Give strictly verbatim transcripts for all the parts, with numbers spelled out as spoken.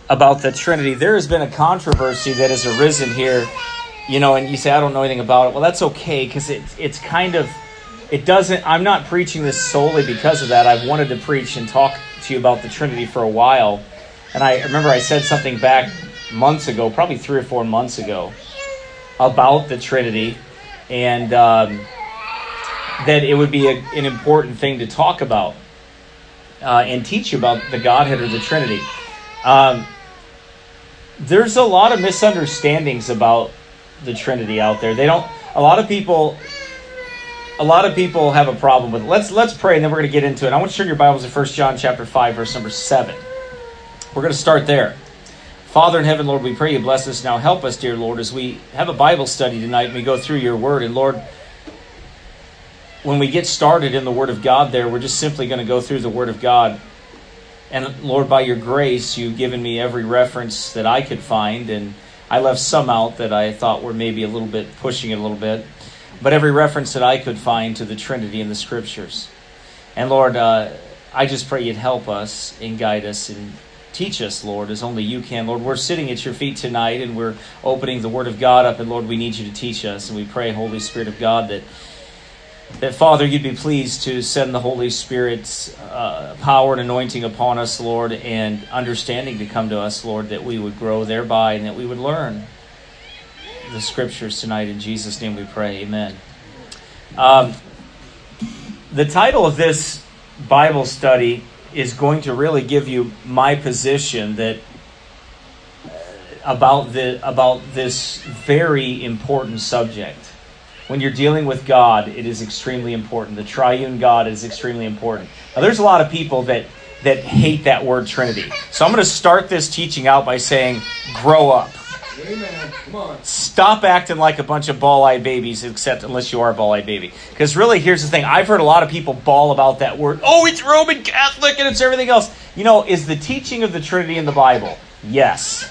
about the Trinity. There has been a controversy that has arisen here, you know, and you say, I don't know anything about it. Well, that's okay, because it, it's kind of, it doesn't, I'm not preaching this solely because of that. I've wanted to preach and talk to you about the Trinity for a while. And I remember I said something back months ago, probably three or four months ago, about the Trinity, and um, that it would be a, an important thing to talk about uh, and teach you about the Godhead or the Trinity. Um, there's a lot of misunderstandings about the Trinity out there. They don't. A lot of people. A lot of people have a problem with it. Let's let's pray, and then we're going to get into it. I want you to turn your Bibles to First John chapter five, verse number seven. We're going to start there. Father in heaven, Lord, we pray you bless us now. Help us, dear Lord, as we have a Bible study tonight and we go through your word. And Lord, when we get started in the Word of God there, we're just simply going to go through the Word of God. And Lord, by your grace, you've given me every reference that I could find. And I left some out that I thought were maybe a little bit pushing it a little bit. But every reference that I could find to the Trinity in the Scriptures. And Lord, uh, I just pray you'd help us and guide us and teach us, Lord, as only you can. Lord, we're sitting at your feet tonight and we're opening the Word of God up. And Lord, we need you to teach us. And we pray, Holy Spirit of God, that, that Father, you'd be pleased to send the Holy Spirit's uh, power and anointing upon us, Lord, and understanding to come to us, Lord, that we would grow thereby and that we would learn the Scriptures tonight. In Jesus' name we pray. Amen. Um, the title of this Bible study is going to really give you my position that about the about this very important subject. When you're dealing with God, it is extremely important. The triune God is extremely important. Now, there's a lot of people that that hate that word Trinity. So I'm going to start this teaching out by saying, grow up. Amen. Come on. Stop acting like a bunch of ball-eyed babies, except unless you are a ball-eyed baby. Because really, here's the thing. I've heard a lot of people bawl about that word. Oh, it's Roman Catholic and it's everything else. You know, is the teaching of the Trinity in the Bible? Yes.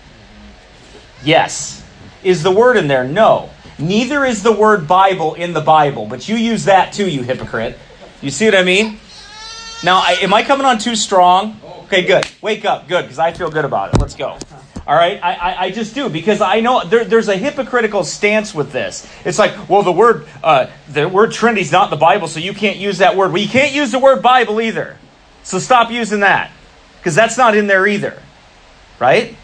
Yes. Is the word in there? No. Neither is the word Bible in the Bible. But you use that too, you hypocrite. You see what I mean? Now, I, am I coming on too strong? Okay, good. Wake up. Good, because I feel good about it. Let's go. All right, I, I, I just do, because I know there, there's a hypocritical stance with this. It's like, well, the word uh, the word Trinity is not in the Bible, so you can't use that word. Well, you can't use the word Bible either. So stop using that, because that's not in there either. Right? Yep.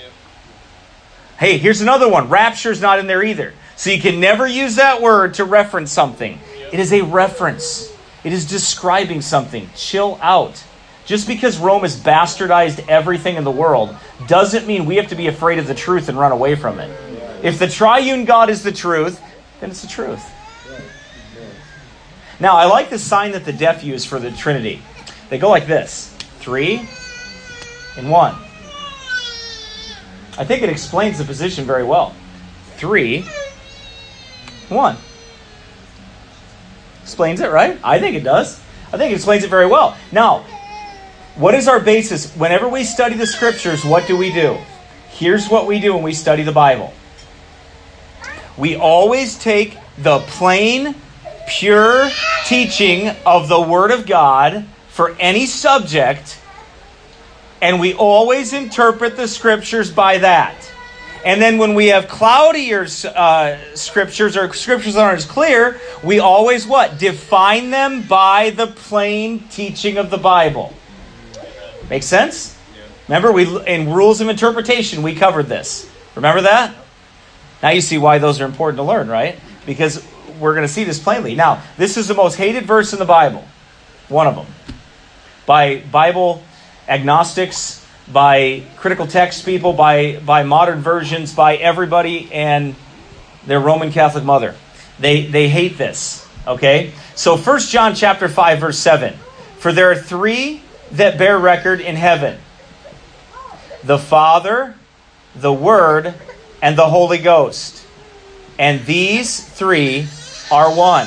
Hey, here's another one. Rapture's not in there either. So you can never use that word to reference something. Yep. It is a reference. It is describing something. Chill out. Just because Rome has bastardized everything in the world doesn't mean we have to be afraid of the truth and run away from it. If the triune God is the truth, then it's the truth. Now, I like the sign that the deaf use for the Trinity. They go like this. Three and one. I think it explains the position very well. Three, one. Explains it, right? I think it does. I think it explains it very well. Now, what is our basis? Whenever we study the Scriptures, what do we do? Here's what we do when we study the Bible. We always take the plain, pure teaching of the Word of God for any subject, and we always interpret the Scriptures by that. And then when we have cloudier uh, Scriptures, or Scriptures that aren't as clear, we always what? Define them by the plain teaching of the Bible. Make sense? Yeah. Remember, we in rules of interpretation, we covered this. Remember that? Now you see why those are important to learn, right? Because we're going to see this plainly. Now, this is the most hated verse in the Bible. One of them. By Bible agnostics, by critical text people, by, by modern versions, by everybody and their Roman Catholic mother. They, they hate this. Okay? So First John chapter five, verse seven. For there are three that bear record in heaven: the Father, the Word, and the Holy Ghost. And these three are one.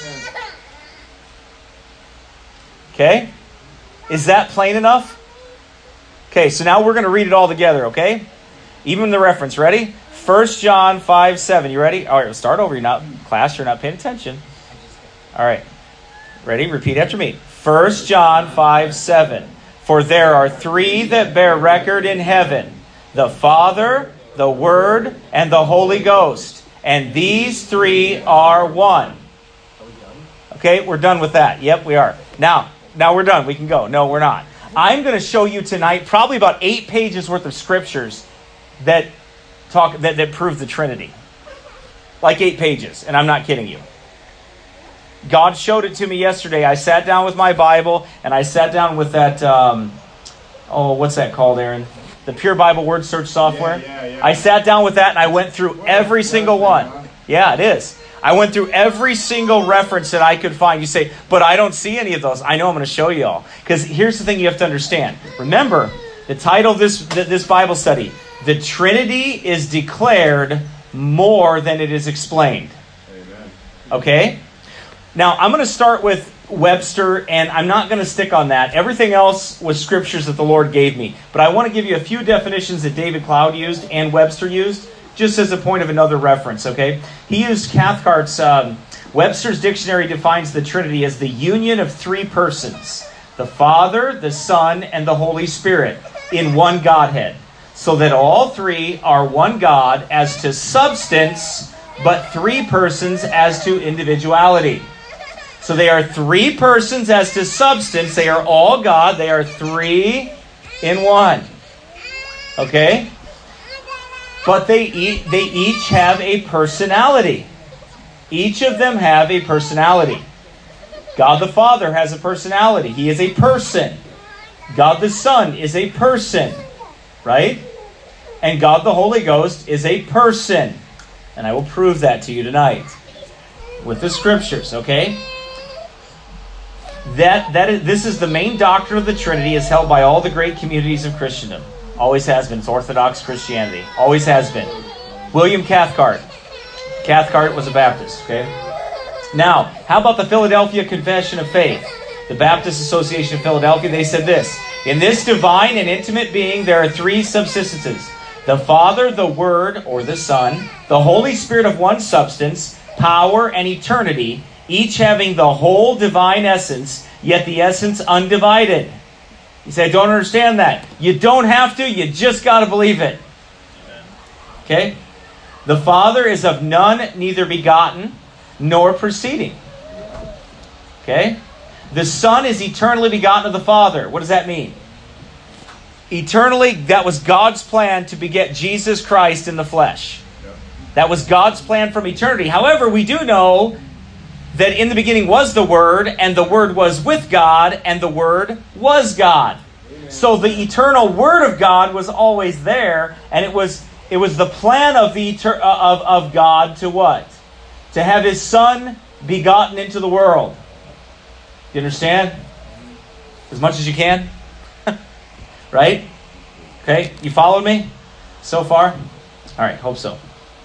Okay? Is that plain enough? Okay, so now we're going to read it all together, okay? Even the reference. Ready? First John five seven. You ready? All right, we'll start over. You're not, class, you're not paying attention. All right. Ready? Repeat after me. First John five seven. For there are three that bear record in heaven, the Father, the Word, and the Holy Ghost. And these three are one. Okay, we're done with that. Yep, we are. Now, now we're done. We can go. No, we're not. I'm going to show you tonight probably about eight pages worth of scriptures that talk that, that prove the Trinity. Like eight pages, and I'm not kidding you. God showed it to me yesterday. I sat down with my Bible, and I sat down with that, um, oh, what's that called, Aaron? The Pure Bible Word Search software. Yeah, yeah, yeah. I sat down with that, and I went through every single one. Yeah, it is. I went through every single reference that I could find. You say, but I don't see any of those. I know I'm going to show you all. Because here's the thing you have to understand. Remember, the title of this, this Bible study, The Trinity is Declared More Than It Is Explained. Amen. Okay? Now, I'm going to start with Webster, and I'm not going to stick on that. Everything else was scriptures that the Lord gave me. But I want to give you a few definitions that David Cloud used and Webster used, just as a point of another reference, okay? He used Cathcart's, um, Webster's dictionary defines the Trinity as the union of three persons, the Father, the Son, and the Holy Spirit, in one Godhead, so that all three are one God as to substance, but three persons as to individuality. So they are three persons as to substance. They are all God. They are three in one. Okay? But they each, they each have a personality. Each of them have a personality. God the Father has a personality. He is a person. God the Son is a person. Right? And God the Holy Ghost is a person. And I will prove that to you tonight with the scriptures, okay? That that is this is the main doctrine of the Trinity, is held by all the great communities of Christendom. Always has been. It's Orthodox Christianity. Always has been. William Cathcart. Cathcart was a Baptist, okay? Now, how about the Philadelphia Confession of Faith? The Baptist Association of Philadelphia, they said this: in this divine and intimate being, there are three subsistences: the Father, the Word, or the Son, the Holy Spirit of one substance, power, and eternity, each having the whole divine essence, yet the essence undivided. You say, I don't understand that. You don't have to. You just got to believe it. Okay? The Father is of none, neither begotten, nor proceeding. Okay? The Son is eternally begotten of the Father. What does that mean? Eternally, that was God's plan to beget Jesus Christ in the flesh. That was God's plan from eternity. However, we do know that in the beginning was the Word, and the Word was with God, and the Word was God. Amen. So the eternal Word of God was always there, and it was it was the plan of the eter- of, of God to what? To have His Son begotten into the world. You understand? As much as you can? Right? Okay, you followed me so far? All right, hope so.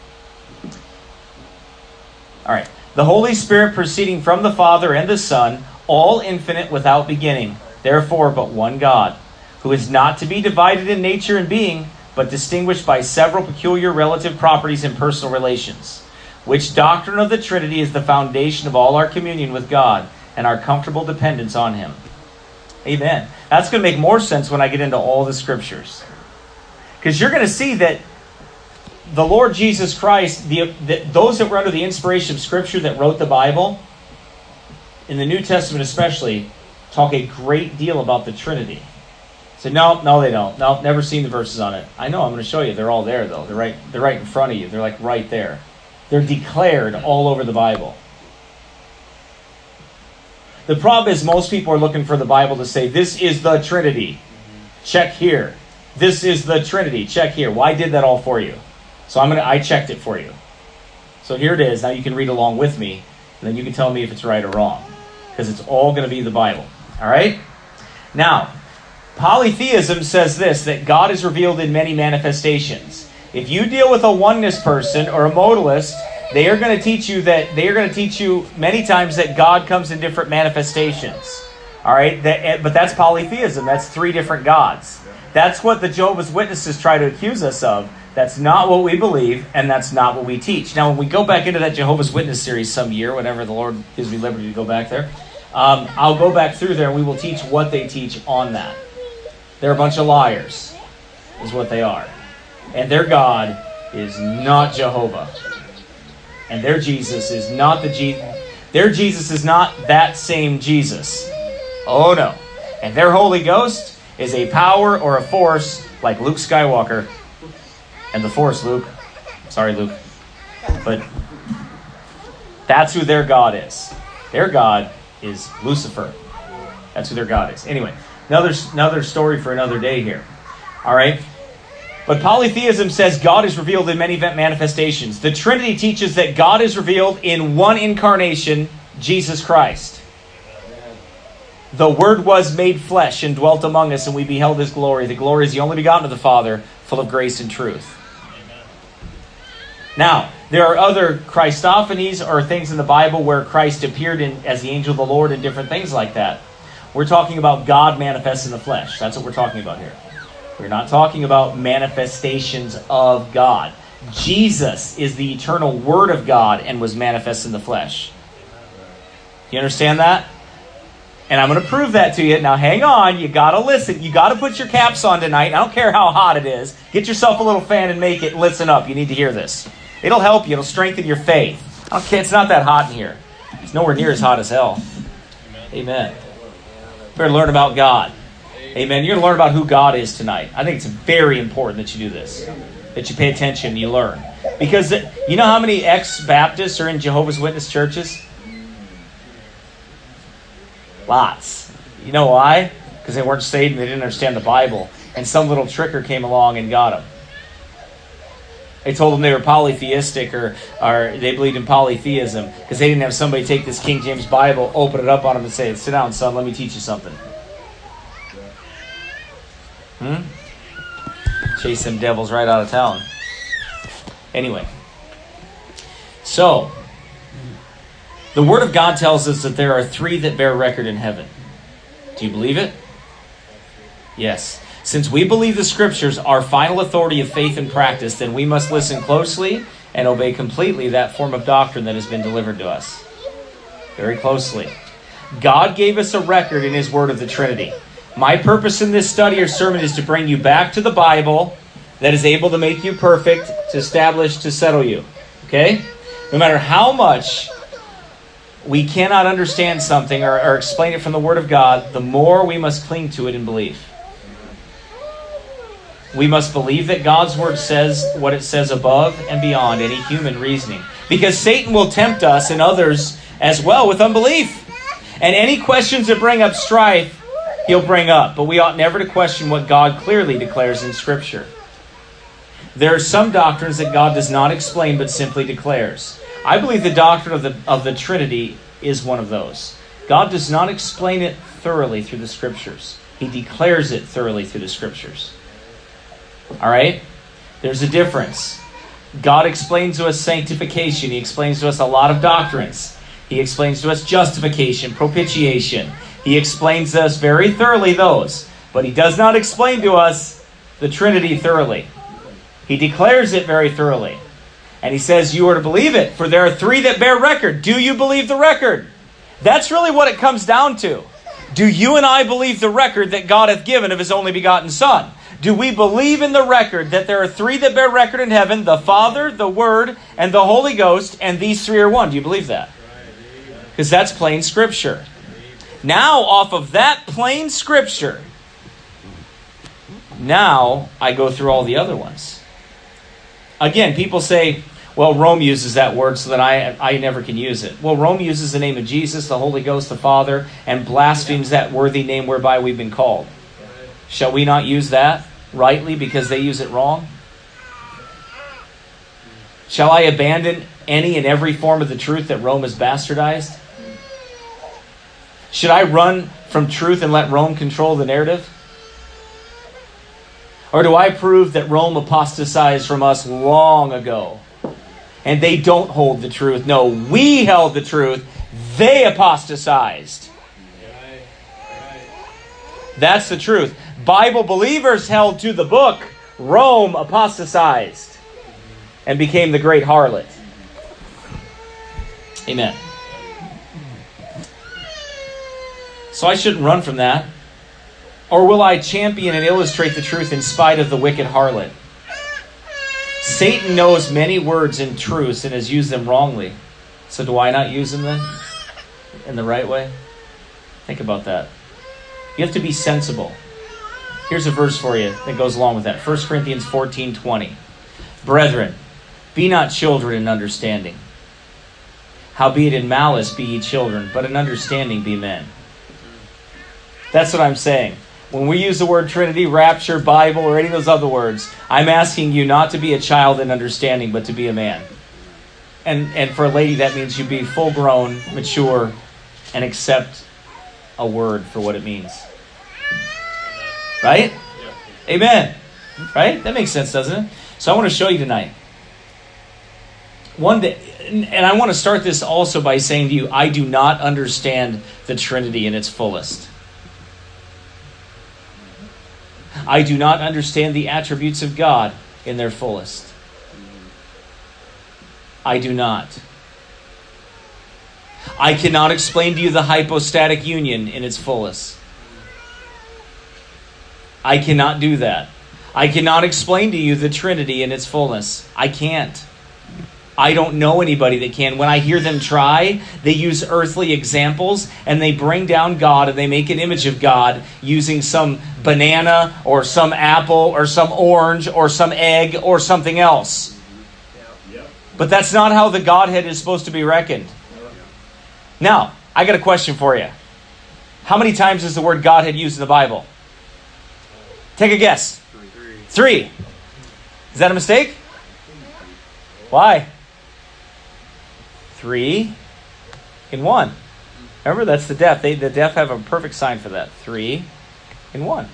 All right. The Holy Spirit proceeding from the Father and the Son, all infinite without beginning, therefore but one God, who is not to be divided in nature and being, but distinguished by several peculiar relative properties and personal relations, which doctrine of the Trinity is the foundation of all our communion with God and our comfortable dependence on Him. Amen. That's going to make more sense when I get into all the scriptures. Because you're going to see that the Lord Jesus Christ, the, the, those that were under the inspiration of Scripture that wrote the Bible, in the New Testament especially, talk a great deal about the Trinity. So no, no, they don't. No, never seen the verses on it. I know, I'm going to show you. They're all there, though. They're right, they're right in front of you. They're like right there. They're declared all over the Bible. The problem is most people are looking for the Bible to say, this is the Trinity. Check here. This is the Trinity. Check here. Well, I did that all for you. So I'm gonna I checked it for you. So here it is. Now you can read along with me, and then you can tell me if it's right or wrong. Because it's all going to be the Bible. All right? Now, polytheism says this, that God is revealed in many manifestations. If you deal with a oneness person or a modalist, they are going to teach you that they are going to teach you many times that God comes in different manifestations. All right? That, but that's polytheism. That's three different gods. That's what the Jehovah's Witnesses try to accuse us of. That's not what we believe, and that's not what we teach. Now, when we go back into that Jehovah's Witness series some year, whenever the Lord gives me liberty to go back there, um, I'll go back through there, and we will teach what they teach on that. They're a bunch of liars, is what they are. And their God is not Jehovah. And their Jesus is not the Jesus. Their Jesus is not that same Jesus. Oh no. And their Holy Ghost is a power or a force like Luke Skywalker. And the Force, Luke. Sorry, Luke. But that's who their God is. Their God is Lucifer. That's who their God is. Anyway, another, another story for another day here. All right? But polytheism says God is revealed in many manifestations. The Trinity teaches that God is revealed in one incarnation, Jesus Christ. The Word was made flesh and dwelt among us, and we beheld His glory. The glory is the only begotten of the Father, full of grace and truth. Now, there are other Christophanies or things in the Bible where Christ appeared in, as the angel of the Lord and different things like that. We're talking about God manifest in the flesh. That's what we're talking about here. We're not talking about manifestations of God. Jesus is the eternal Word of God and was manifest in the flesh. You understand that? And I'm going to prove that to you. Now hang on. You got to listen. You got to put your caps on tonight. I don't care how hot it is. Get yourself a little fan and make it. Listen up. You need to hear this. It'll help you. It'll strengthen your faith. I don't care. It's not that hot in here. It's nowhere near as hot as hell. Amen. Better learn about God. Amen. You're going to learn about who God is tonight. I think it's very important that you do this. That you pay attention, you learn. Because you know how many ex-Baptists are in Jehovah's Witness churches? Lots. You know why? Because they weren't saved and they didn't understand the Bible. And some little tricker came along and got them. They told them they were polytheistic or, or they believed in polytheism because they didn't have somebody take this King James Bible, open it up on them and say, sit down, son, let me teach you something. Hmm? Chase them devils right out of town. Anyway. So, the Word of God tells us that there are three that bear record in heaven. Do you believe it? Yes. Since we believe the Scriptures are final authority of faith and practice, then we must listen closely and obey completely that form of doctrine that has been delivered to us. Very closely. God gave us a record in His Word of the Trinity. My purpose in this study or sermon is to bring you back to the Bible that is able to make you perfect, to establish, to settle you. Okay? No matter how much we cannot understand something or, or explain it from the Word of God, the more we must cling to it in belief. We must believe that God's Word says what it says above and beyond any human reasoning. Because Satan will tempt us and others as well with unbelief. And any questions that bring up strife, he'll bring up. But we ought never to question what God clearly declares in Scripture. There are some doctrines that God does not explain but simply declares. I believe the doctrine of the, of the Trinity is one of those. God does not explain it thoroughly through the Scriptures. He declares it thoroughly through the Scriptures. All right? There's a difference. God explains to us sanctification. He explains to us a lot of doctrines. He explains to us justification, propitiation. He explains to us very thoroughly those. But He does not explain to us the Trinity thoroughly. He declares it very thoroughly. And He says you are to believe it, for there are three that bear record. Do you believe the record? That's really what it comes down to. Do you and I believe the record that God hath given of His only begotten Son? Do we believe in the record that there are three that bear record in heaven, the Father, the Word, and the Holy Ghost, and these three are one? Do you believe that? Because that's plain Scripture. Now, off of that plain Scripture, now I go through all the other ones. Again, people say, well, Rome uses that word so that I, I never can use it. Well, Rome uses the name of Jesus, the Holy Ghost, the Father, and blasphemes that worthy name whereby we've been called. Shall we not use that rightly because they use it wrong? Shall I abandon any and every form of the truth that Rome has bastardized? Should I run from truth and let Rome control the narrative? Or do I prove that Rome apostatized from us long ago and they don't hold the truth? No, we held the truth. They apostatized. That's the truth. Bible believers held to the book. Rome apostatized and became the great harlot. Amen. So I shouldn't run from that. Or will I champion and illustrate the truth in spite of the wicked harlot? Satan knows many words and truths and has used them wrongly. So do I not use them then? In the right way? Think about that. You have to be sensible. Here's a verse for you that goes along with that. First Corinthians fourteen twenty. Brethren, be not children in understanding. Howbeit in malice be ye children, but in understanding be men. That's what I'm saying. When we use the word Trinity, rapture, Bible, or any of those other words, I'm asking you not to be a child in understanding, but to be a man. And and for a lady, that means you be full grown, mature, and accept a word for what it means. Right? Yeah. Amen. Right? That makes sense, doesn't it? So I want to show you tonight. One day, and I want to start this also by saying to you, I do not understand the Trinity in its fullest. I do not understand the attributes of God in their fullest. I do not. I cannot explain to you the hypostatic union in its fullest. I cannot do that. I cannot explain to you the Trinity in its fullness. I can't. I don't know anybody that can. When I hear them try, they use earthly examples and they bring down God and they make an image of God using some banana or some apple or some orange or some egg or something else. But that's not how the Godhead is supposed to be reckoned. Now, I got a question for you. How many times is the word Godhead used in the Bible? Take a guess. Three. Three. Is that a mistake? Why? Three in one. Remember, that's the deaf. They, the deaf have a perfect sign for that. Three in one.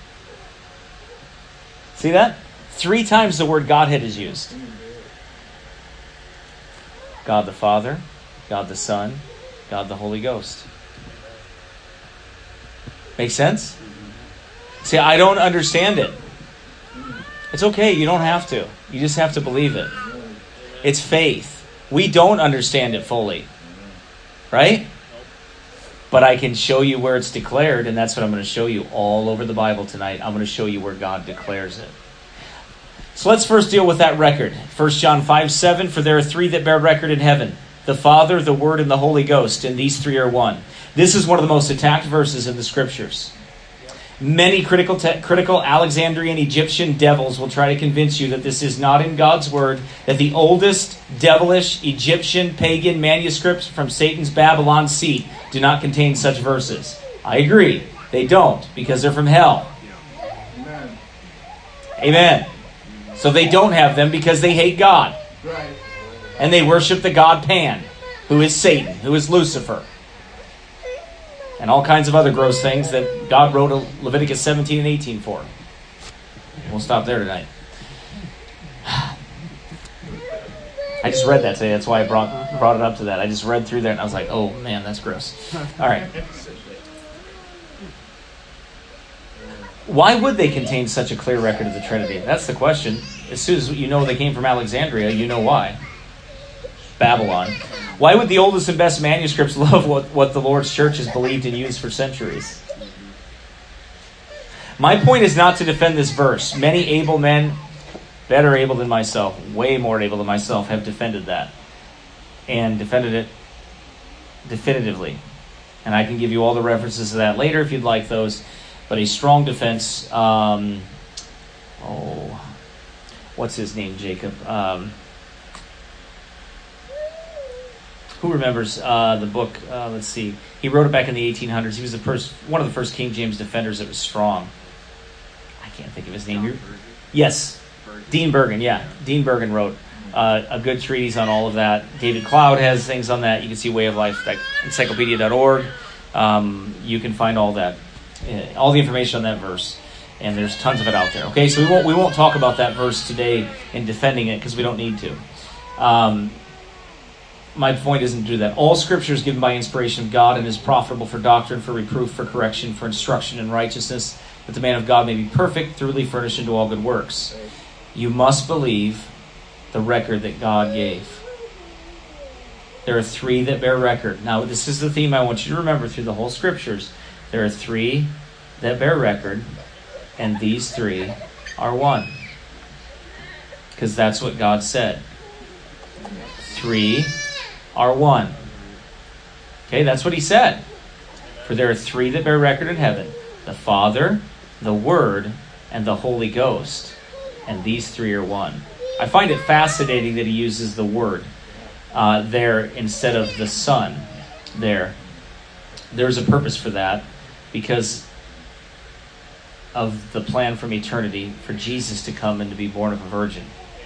See that? Three times the word Godhead is used. God the Father, God the Son, God the Holy Ghost. Make sense? See, I don't understand it. It's okay. You don't have to. You just have to believe it. It's faith. We don't understand it fully. Right? But I can show you where it's declared, and that's what I'm going to show you all over the Bible tonight. I'm going to show you where God declares it. So let's first deal with that record. First John five seven, for there are three that bear record in heaven, the Father, the Word, and the Holy Ghost, and these three are one. This is one of the most attacked verses in the Scriptures. Many critical te- critical Alexandrian Egyptian devils will try to convince you that this is not in God's Word, that the oldest devilish Egyptian pagan manuscripts from Satan's Babylon seat do not contain such verses. I agree. They don't, because they're from hell. Amen. Amen. So they don't have them because they hate God. Right. And they worship the god Pan, who is Satan, who is Lucifer. And all kinds of other gross things that God wrote Leviticus seventeen and eighteen for. We'll stop there tonight. I just read that today. That's why I brought brought it up to that. I just read through there and I was like, oh man, that's gross. All right. Why would they contain such a clear record of the Trinity? That's the question. As soon as you know they came from Alexandria, you know why. Babylon. Why would the oldest and best manuscripts love what, what the Lord's church has believed and used for centuries? My point is not to defend this verse. Many able men, better able than myself, way more able than myself, have defended that. And defended it definitively. And I can give you all the references to that later if you'd like those. But a strong defense, um, oh, what's his name, Jacob? Um, who remembers uh, the book? Uh, let's see. He wrote it back in the eighteen hundreds. He was the first, one of the first King James defenders that was strong. I can't think of his name. You're, yes, Dean Bergen, yeah. Dean Bergen wrote uh, a good treatise on all of that. David Cloud has things on that. You can see Way of Life, encyclopedia dot org. Um, you can find all that. All the information on that verse, and there's tons of it out there. Okay, so we won't we won't talk about that verse today in defending it because we don't need to. Um, my point isn't to do that. All Scripture is given by inspiration of God and is profitable for doctrine, for reproof, for correction, for instruction in righteousness, that the man of God may be perfect, thoroughly furnished into all good works. You must believe the record that God gave. There are three that bear record. Now, this is the theme I want you to remember through the whole Scriptures. There are three that bear record, and these three are one. Because that's what God said. Three are one. Okay, that's what he said. For there are three that bear record in heaven: the Father, the Word, and the Holy Ghost. And these three are one. I find it fascinating that he uses the Word uh, there instead of the Son there. There's a purpose for that, because of the plan from eternity for Jesus to come and to be born of a virgin.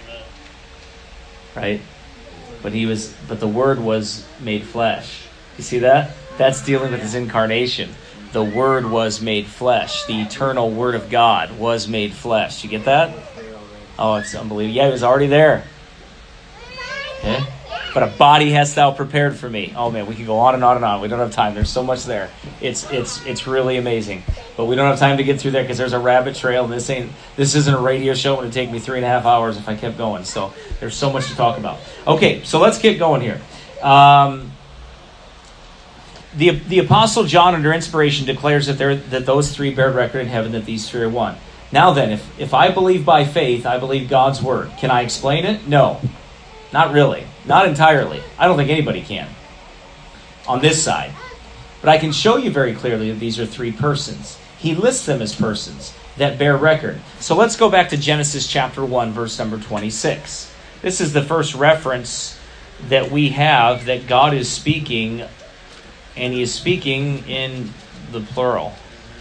Right? But he was but the Word was made flesh. You see that? That's dealing with his incarnation. The Word was made flesh. The eternal Word of God was made flesh. You get that? Oh, it's unbelievable. Yeah, he was already there. Okay? But a body hast thou prepared for me. Oh man, we can go on and on and on. We don't have time. There's so much there. It's it's it's really amazing. But we don't have time to get through there because there's a rabbit trail, and this ain't this isn't a radio show. It would take me three and a half hours if I kept going. So there's so much to talk about. Okay, so let's get going here. Um, the the Apostle John, under inspiration, declares that there that those three bear record in heaven, that these three are one. Now then, if if I believe by faith, I believe God's word. Can I explain it? No. Not really. Not entirely. I don't think anybody can on this side. But I can show you very clearly that these are three persons. He lists them as persons that bear record. So let's go back to Genesis chapter one, verse number twenty-six. This is the first reference that we have that God is speaking, and he is speaking in the plural.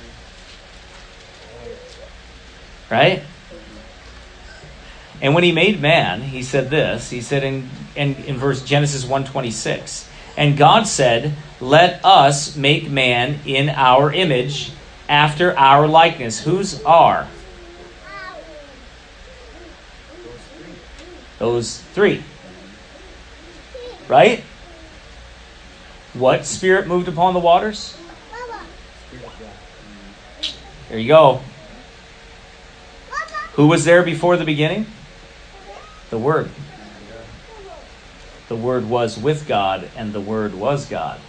Right? And when he made man, he said this. He said in, in, in verse Genesis one twenty-six, and God said, let us make man in our image, after our likeness. Whose are? Those three. Right? What spirit moved upon the waters? There you go. Who was there before the beginning? The Word. The Word was with God, and the Word was God.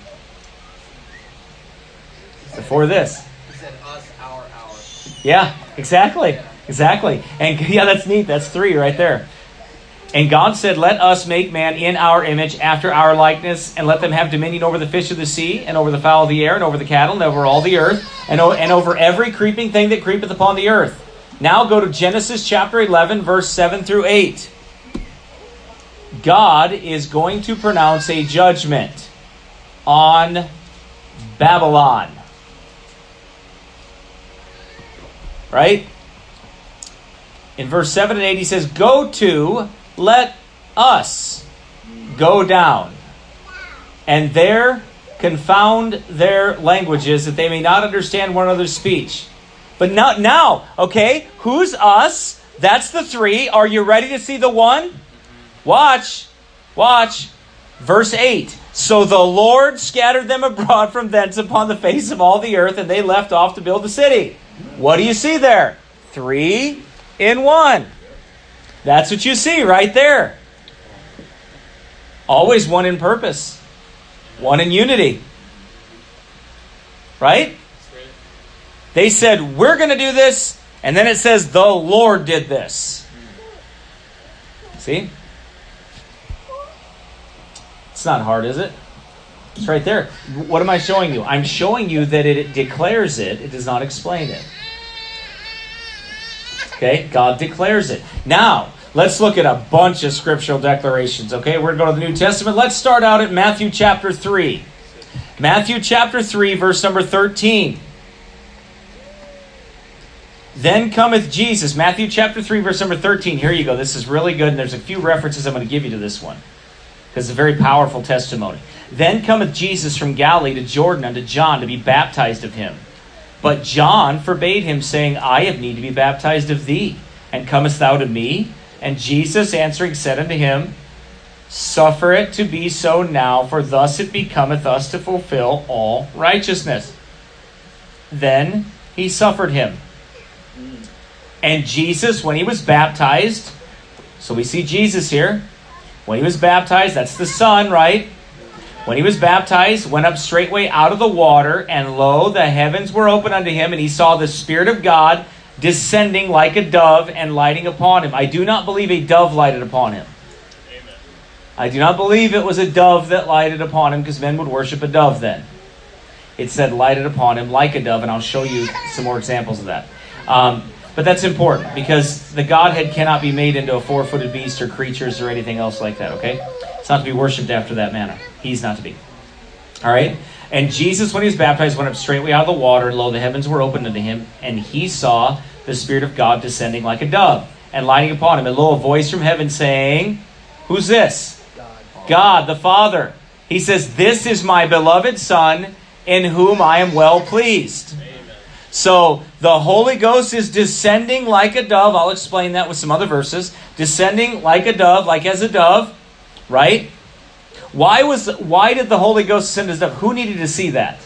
Before this. He said us, our, our. Yeah, exactly. Exactly. And yeah, that's neat. That's three right there. And God said, let us make man in our image, after our likeness, and let them have dominion over the fish of the sea, and over the fowl of the air, and over the cattle, and over all the earth, and, o- and over every creeping thing that creepeth upon the earth. Now go to Genesis chapter eleven, verse seven through eight. God is going to pronounce a judgment on Babylon. Right? In verse seven and eight he says, go to, let us go down, and there confound their languages, that they may not understand one another's speech. But now, now, okay, who's us? That's the three. Are you ready to see the one? Watch. Watch. Verse eight. So the Lord scattered them abroad from thence upon the face of all the earth, and they left off to build the city. What do you see there? Three in one. That's what you see right there. Always one in purpose. One in unity. Right? They said, we're going to do this, and then it says, the Lord did this. See? It's not hard, is it? It's right there. What am I showing you? I'm showing you that it declares it. It does not explain it. Okay? God declares it. Now, let's look at a bunch of scriptural declarations. Okay? We're going to go to the New Testament. Let's start out at Matthew chapter three. Matthew chapter three, verse number thirteen. Then cometh Jesus. Matthew chapter three, verse number thirteen. Here you go. This is really good. And there's a few references I'm going to give you to this one, because it's a very powerful testimony. Then cometh Jesus from Galilee to Jordan unto John to be baptized of him. But John forbade him, saying, I have need to be baptized of thee, and comest thou to me? And Jesus answering said unto him, suffer it to be so now, for thus it becometh us to fulfill all righteousness. Then he suffered him. And Jesus, when he was baptized, so we see Jesus here. When he was baptized, that's the Son, right? When he was baptized, went up straightway out of the water, and lo, the heavens were opened unto him, and he saw the Spirit of God descending like a dove and lighting upon him. I do not believe a dove lighted upon him. Amen. I do not believe it was a dove that lighted upon him, because men would worship a dove then. It said lighted upon him like a dove, and I'll show you some more examples of that. Um, but that's important, because the Godhead cannot be made into a four-footed beast or creatures or anything else like that, okay? It's not to be worshipped after that manner. He's not to be. All right? And Jesus, when he was baptized, went up straightway out of the water, and lo, the heavens were opened unto him, and he saw the Spirit of God descending like a dove and lighting upon him. And lo, a voice from heaven saying, who's this? God. God, the Father. He says, this is my beloved Son, in whom I am well pleased. Amen. So the Holy Ghost is descending like a dove. I'll explain that with some other verses. Descending like a dove, like as a dove, right? Why was why did the Holy Ghost descend as a dove? Who needed to see that?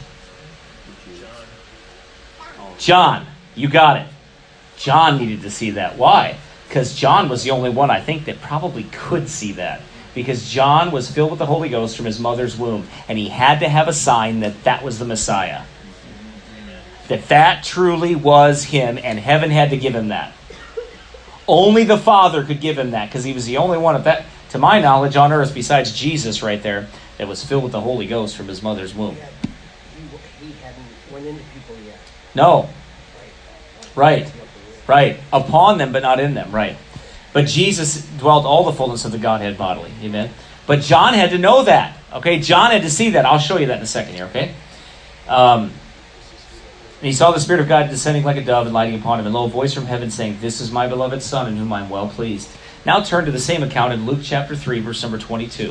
John. You got it. John needed to see that. Why? Because John was the only one, I think, that probably could see that. Because John was filled with the Holy Ghost from his mother's womb. And he had to have a sign that that was the Messiah. That that truly was him, and heaven had to give him that. Only the Father could give him that, because he was the only one of that, to my knowledge, on earth, besides Jesus right there, that was filled with the Holy Ghost from his mother's womb. He, had, he, he hadn't went into people yet. No. Right. Right. Upon them, but not in them. Right. But Jesus dwelt all the fullness of the Godhead bodily. Amen. But John had to know that. Okay. John had to see that. I'll show you that in a second here. Okay. Um, and he saw the Spirit of God descending like a dove and lighting upon him. And lo, a voice from heaven saying, this is my beloved Son, in whom I am well pleased. Now turn to the same account in Luke chapter three, verse number twenty-two.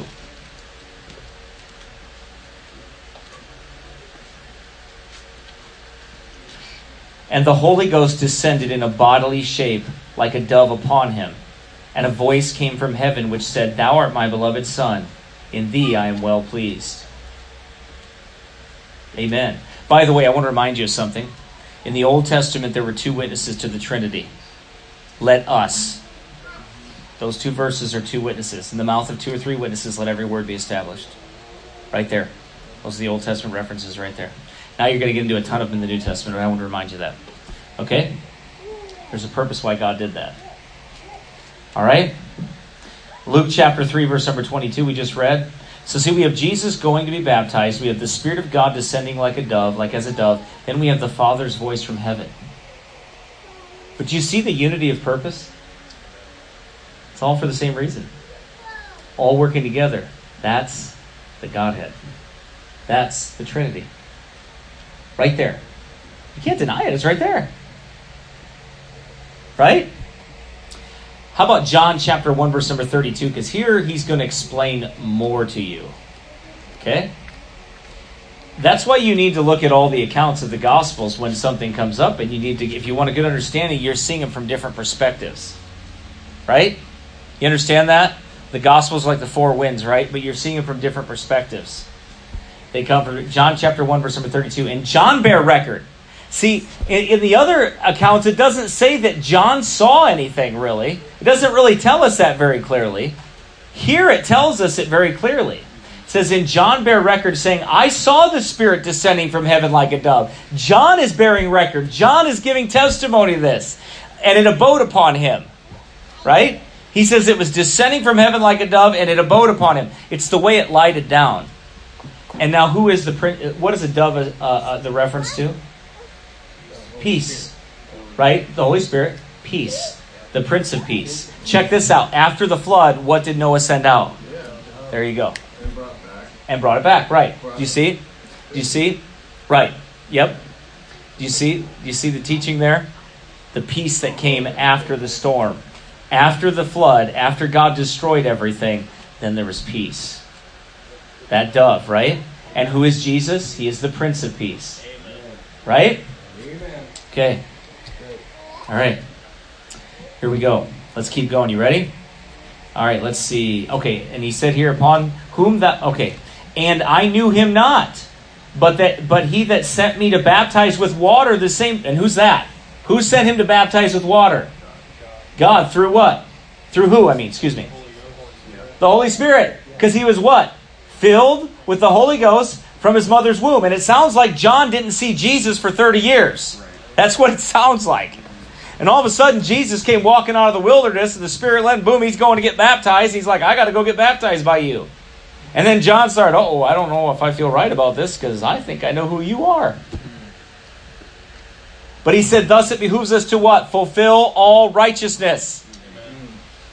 And the Holy Ghost descended in a bodily shape like a dove upon him. And a voice came from heaven which said, thou art my beloved Son, in thee I am well pleased. Amen. By the way, I want to remind you of something. In the Old Testament, there were two witnesses to the Trinity. Let us. Those two verses are two witnesses. In the mouth of two or three witnesses, let every word be established. Right there. Those are the Old Testament references right there. Now you're going to get into a ton of them in the New Testament, but I want to remind you of that. Okay? There's a purpose why God did that. All right? Luke chapter three, verse number twenty-two, we just read. So see, we have Jesus going to be baptized. We have the Spirit of God descending like a dove, like as a dove. Then we have the Father's voice from heaven. But you see the unity of purpose? It's all for the same reason. All working together. That's the Godhead. That's the Trinity. Right there. You can't deny it. It's right there. Right? How about John chapter one, verse number thirty-two? Because here he's going to explain more to you. Okay? That's why you need to look at all the accounts of the Gospels when something comes up, and you need to, if you want a good understanding, you're seeing them from different perspectives. Right? You understand that? The Gospels are like the four winds, right? But you're seeing them from different perspectives. They come from John chapter one, verse number thirty-two. And John bare record. See, in, in the other accounts, it doesn't say that John saw anything, really. It doesn't really tell us that very clearly. Here it tells us it very clearly. It says, in John bare record, saying, I saw the Spirit descending from heaven like a dove. John is bearing record. John is giving testimony to this. And it abode upon him. Right? He says it was descending from heaven like a dove, and it abode upon him. It's the way it lighted down. And now who is the prince? What is a dove uh, uh, the reference to? Peace. Right? The Holy Spirit. Peace. The Prince of Peace. Check this out. After the flood, what did Noah send out? There you go. And brought it back. And brought it back. Right. Do you see? Do you see? Right. Yep. Do you see? Do you see the teaching there? The peace that came after the storm. After the flood, after God destroyed everything, then there was peace. That dove, right? And who is Jesus? He is the Prince of Peace. Right? Okay. All right. Here we go. Let's keep going. You ready? All right, let's see. Okay, and he said here, upon whom that... Okay. And I knew him not, but that, but he that sent me to baptize with water, the same... And who's that? Who sent him to baptize with water? God. Through what? Through who, I mean, excuse me. The Holy Spirit. Because he was what? filled with the Holy Ghost from his mother's womb. And it sounds like John didn't see Jesus for thirty years. That's what it sounds like. And all of a sudden, Jesus came walking out of the wilderness, and the Spirit led him, boom, he's going to get baptized. He's like, I got to go get baptized by you. And then John started, oh, I don't know if I feel right about this, because I think I know who you are. But he said, thus it behooves us to what? Fulfill all righteousness. Amen.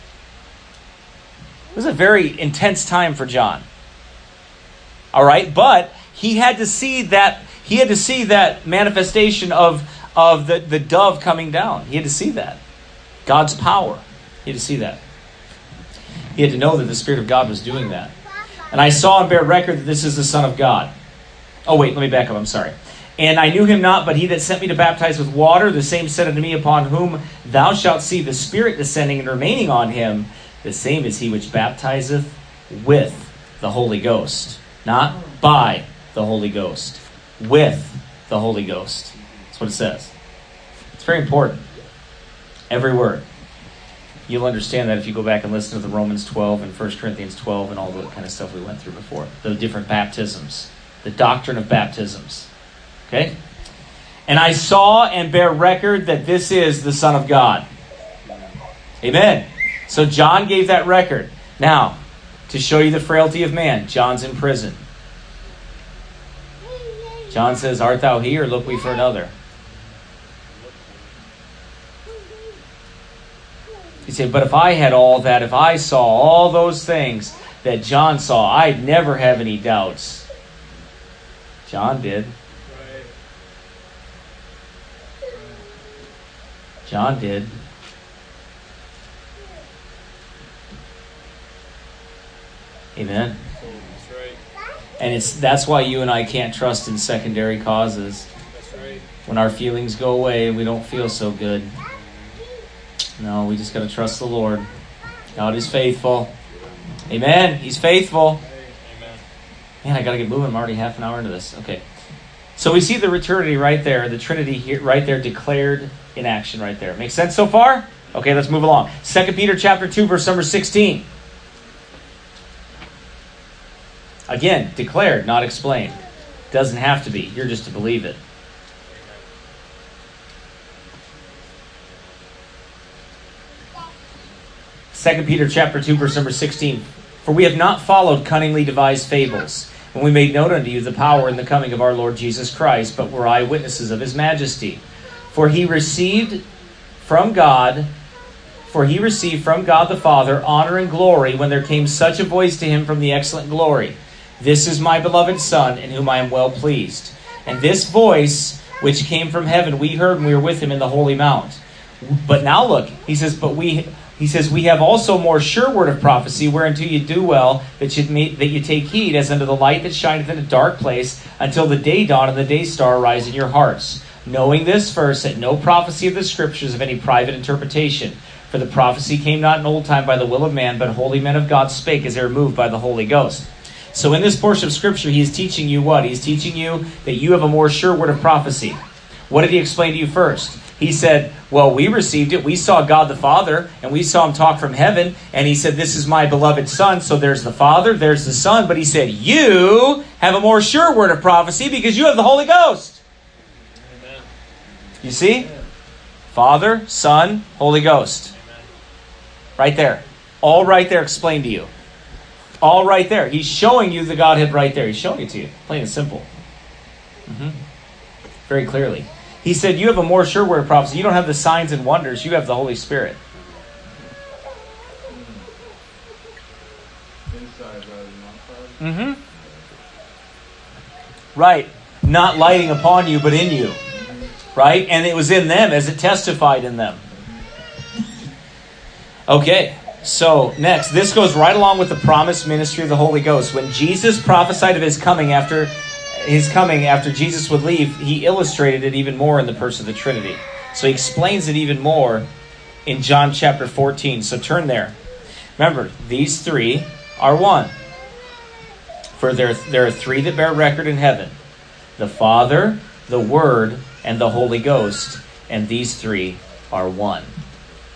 It was a very intense time for John. All right, but he had to see that he had to see that manifestation of, of the, the dove coming down. He had to see that. God's power. He had to see that. He had to know that the Spirit of God was doing that. And I saw and bear record that this is the Son of God. Oh, wait, let me back up. I'm sorry. And I knew him not, but he that sent me to baptize with water, the same said unto me, upon whom thou shalt see the Spirit descending and remaining on him, the same is he which baptizeth with the Holy Ghost. Not by the Holy Ghost. With the Holy Ghost. That's what it says. It's very important. Every word. You'll understand that if you go back and listen to the Romans twelve and First Corinthians twelve and all the kind of stuff we went through before. The different baptisms. The doctrine of baptisms. Okay? And I saw and bear record that this is the Son of God. Amen. So John gave that record. Now, to show you the frailty of man, John's in prison. John says, art thou he, or look we for another? You say, but if I had all that, if I saw all those things that John saw, I'd never have any doubts. John did. John did. Amen. That's right. And it's that's why you and I can't trust in secondary causes. That's right. When our feelings go away, we don't feel so good. No, we just got to trust the Lord. God is faithful. Amen. He's faithful. Amen. Man, I got to get moving. I'm already half an hour into this. Okay. So we see the Trinity right there, the Trinity here, right there, declared in action right there. Make sense so far? Okay, let's move along. Second Peter chapter two, verse number sixteen. Again, declared, not explained. Doesn't have to be. You're just to believe it. Second Peter chapter two, verse number sixteen. For we have not followed cunningly devised fables, when we made known unto you the power and the coming of our Lord Jesus Christ, but were eyewitnesses of his majesty. For he received from God, for he received from God the Father honor and glory when there came such a voice to him from the excellent glory. This is my beloved Son, in whom I am well pleased. And this voice, which came from heaven, we heard when we were with him in the holy mount. But now look, he says, but we... He says, we have also more sure word of prophecy, whereunto you do well, that you, may, that you take heed, as unto the light that shineth in a dark place, until the day dawn and the day star rise in your hearts. Knowing this first, that no prophecy of the Scriptures of any private interpretation. For the prophecy came not in old time by the will of man, but holy men of God spake as they were moved by the Holy Ghost. So in this portion of Scripture, he is teaching you what? He's teaching you that you have a more sure word of prophecy. What did he explain to you first? He said, well, we received it. We saw God the Father, and we saw him talk from heaven. And he said, this is my beloved Son. So there's the Father, there's the Son. But he said, you have a more sure word of prophecy because you have the Holy Ghost. Amen. You see? Father, Son, Holy Ghost. Amen. Right there. All right there explained to you. All right there. He's showing you the Godhead right there. He's showing it to you. Plain and simple. Mm-hmm. Very clearly. He said, you have a more sure word of prophecy. You don't have the signs and wonders. You have the Holy Spirit. Inside rather than outside. Mm-hmm. Right. Not lighting upon you, but in you. Right? And it was in them as it testified in them. Okay. So, next. This goes right along with the promised ministry of the Holy Ghost. When Jesus prophesied of his coming after... His coming after Jesus would leave, he illustrated it even more in the person of the Trinity. So he explains it even more in John chapter fourteen. So turn there. Remember, these three are one. For there, there are three that bear record in heaven. The Father, the Word, and the Holy Ghost. And these three are one.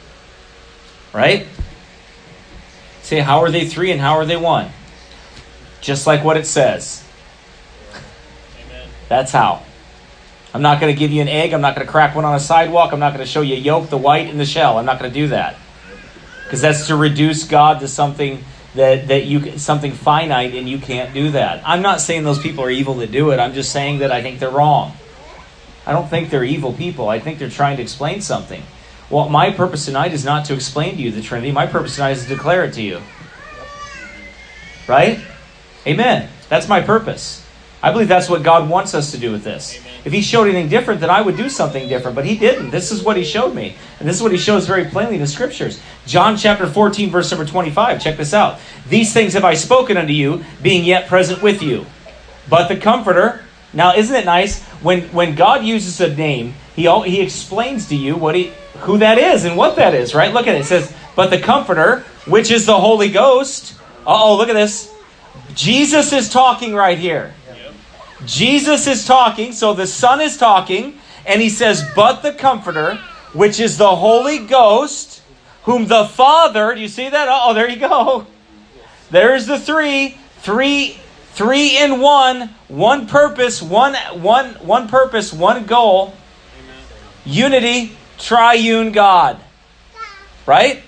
Right? Say, how are they three and how are they one? Just like what it says. Amen. That's how. I'm not going to give you an egg. I'm not going to crack one on a sidewalk. I'm not going to show you yolk, the white, and the shell. I'm not going to do that. Because that's to reduce God to something that, that you something finite, and you can't do that. I'm not saying those people are evil that do it. I'm just saying that I think they're wrong. I don't think they're evil people. I think they're trying to explain something. Well, my purpose tonight is not to explain to you the Trinity. My purpose tonight is to declare it to you. Right? Amen. That's my purpose. I believe that's what God wants us to do with this. Amen. If he showed anything different, then I would do something different. But he didn't. This is what he showed me. And this is what he shows very plainly in the Scriptures. John chapter fourteen, verse number twenty-five. Check this out. These things have I spoken unto you, being yet present with you. But the Comforter... Now, isn't it nice? When when God uses a name, he all, he explains to you what he who that is and what that is, right? Look at it. It says, but the Comforter, which is the Holy Ghost. Uh-oh, look at this. Jesus is talking right here. Yep. Jesus is talking, so the Son is talking, and he says, but the Comforter, which is the Holy Ghost, whom the Father, do you see that? Oh, there you go. There's the three, three, three in one, one purpose, one, one, one purpose, one goal, Amen. unity, triune God. Right?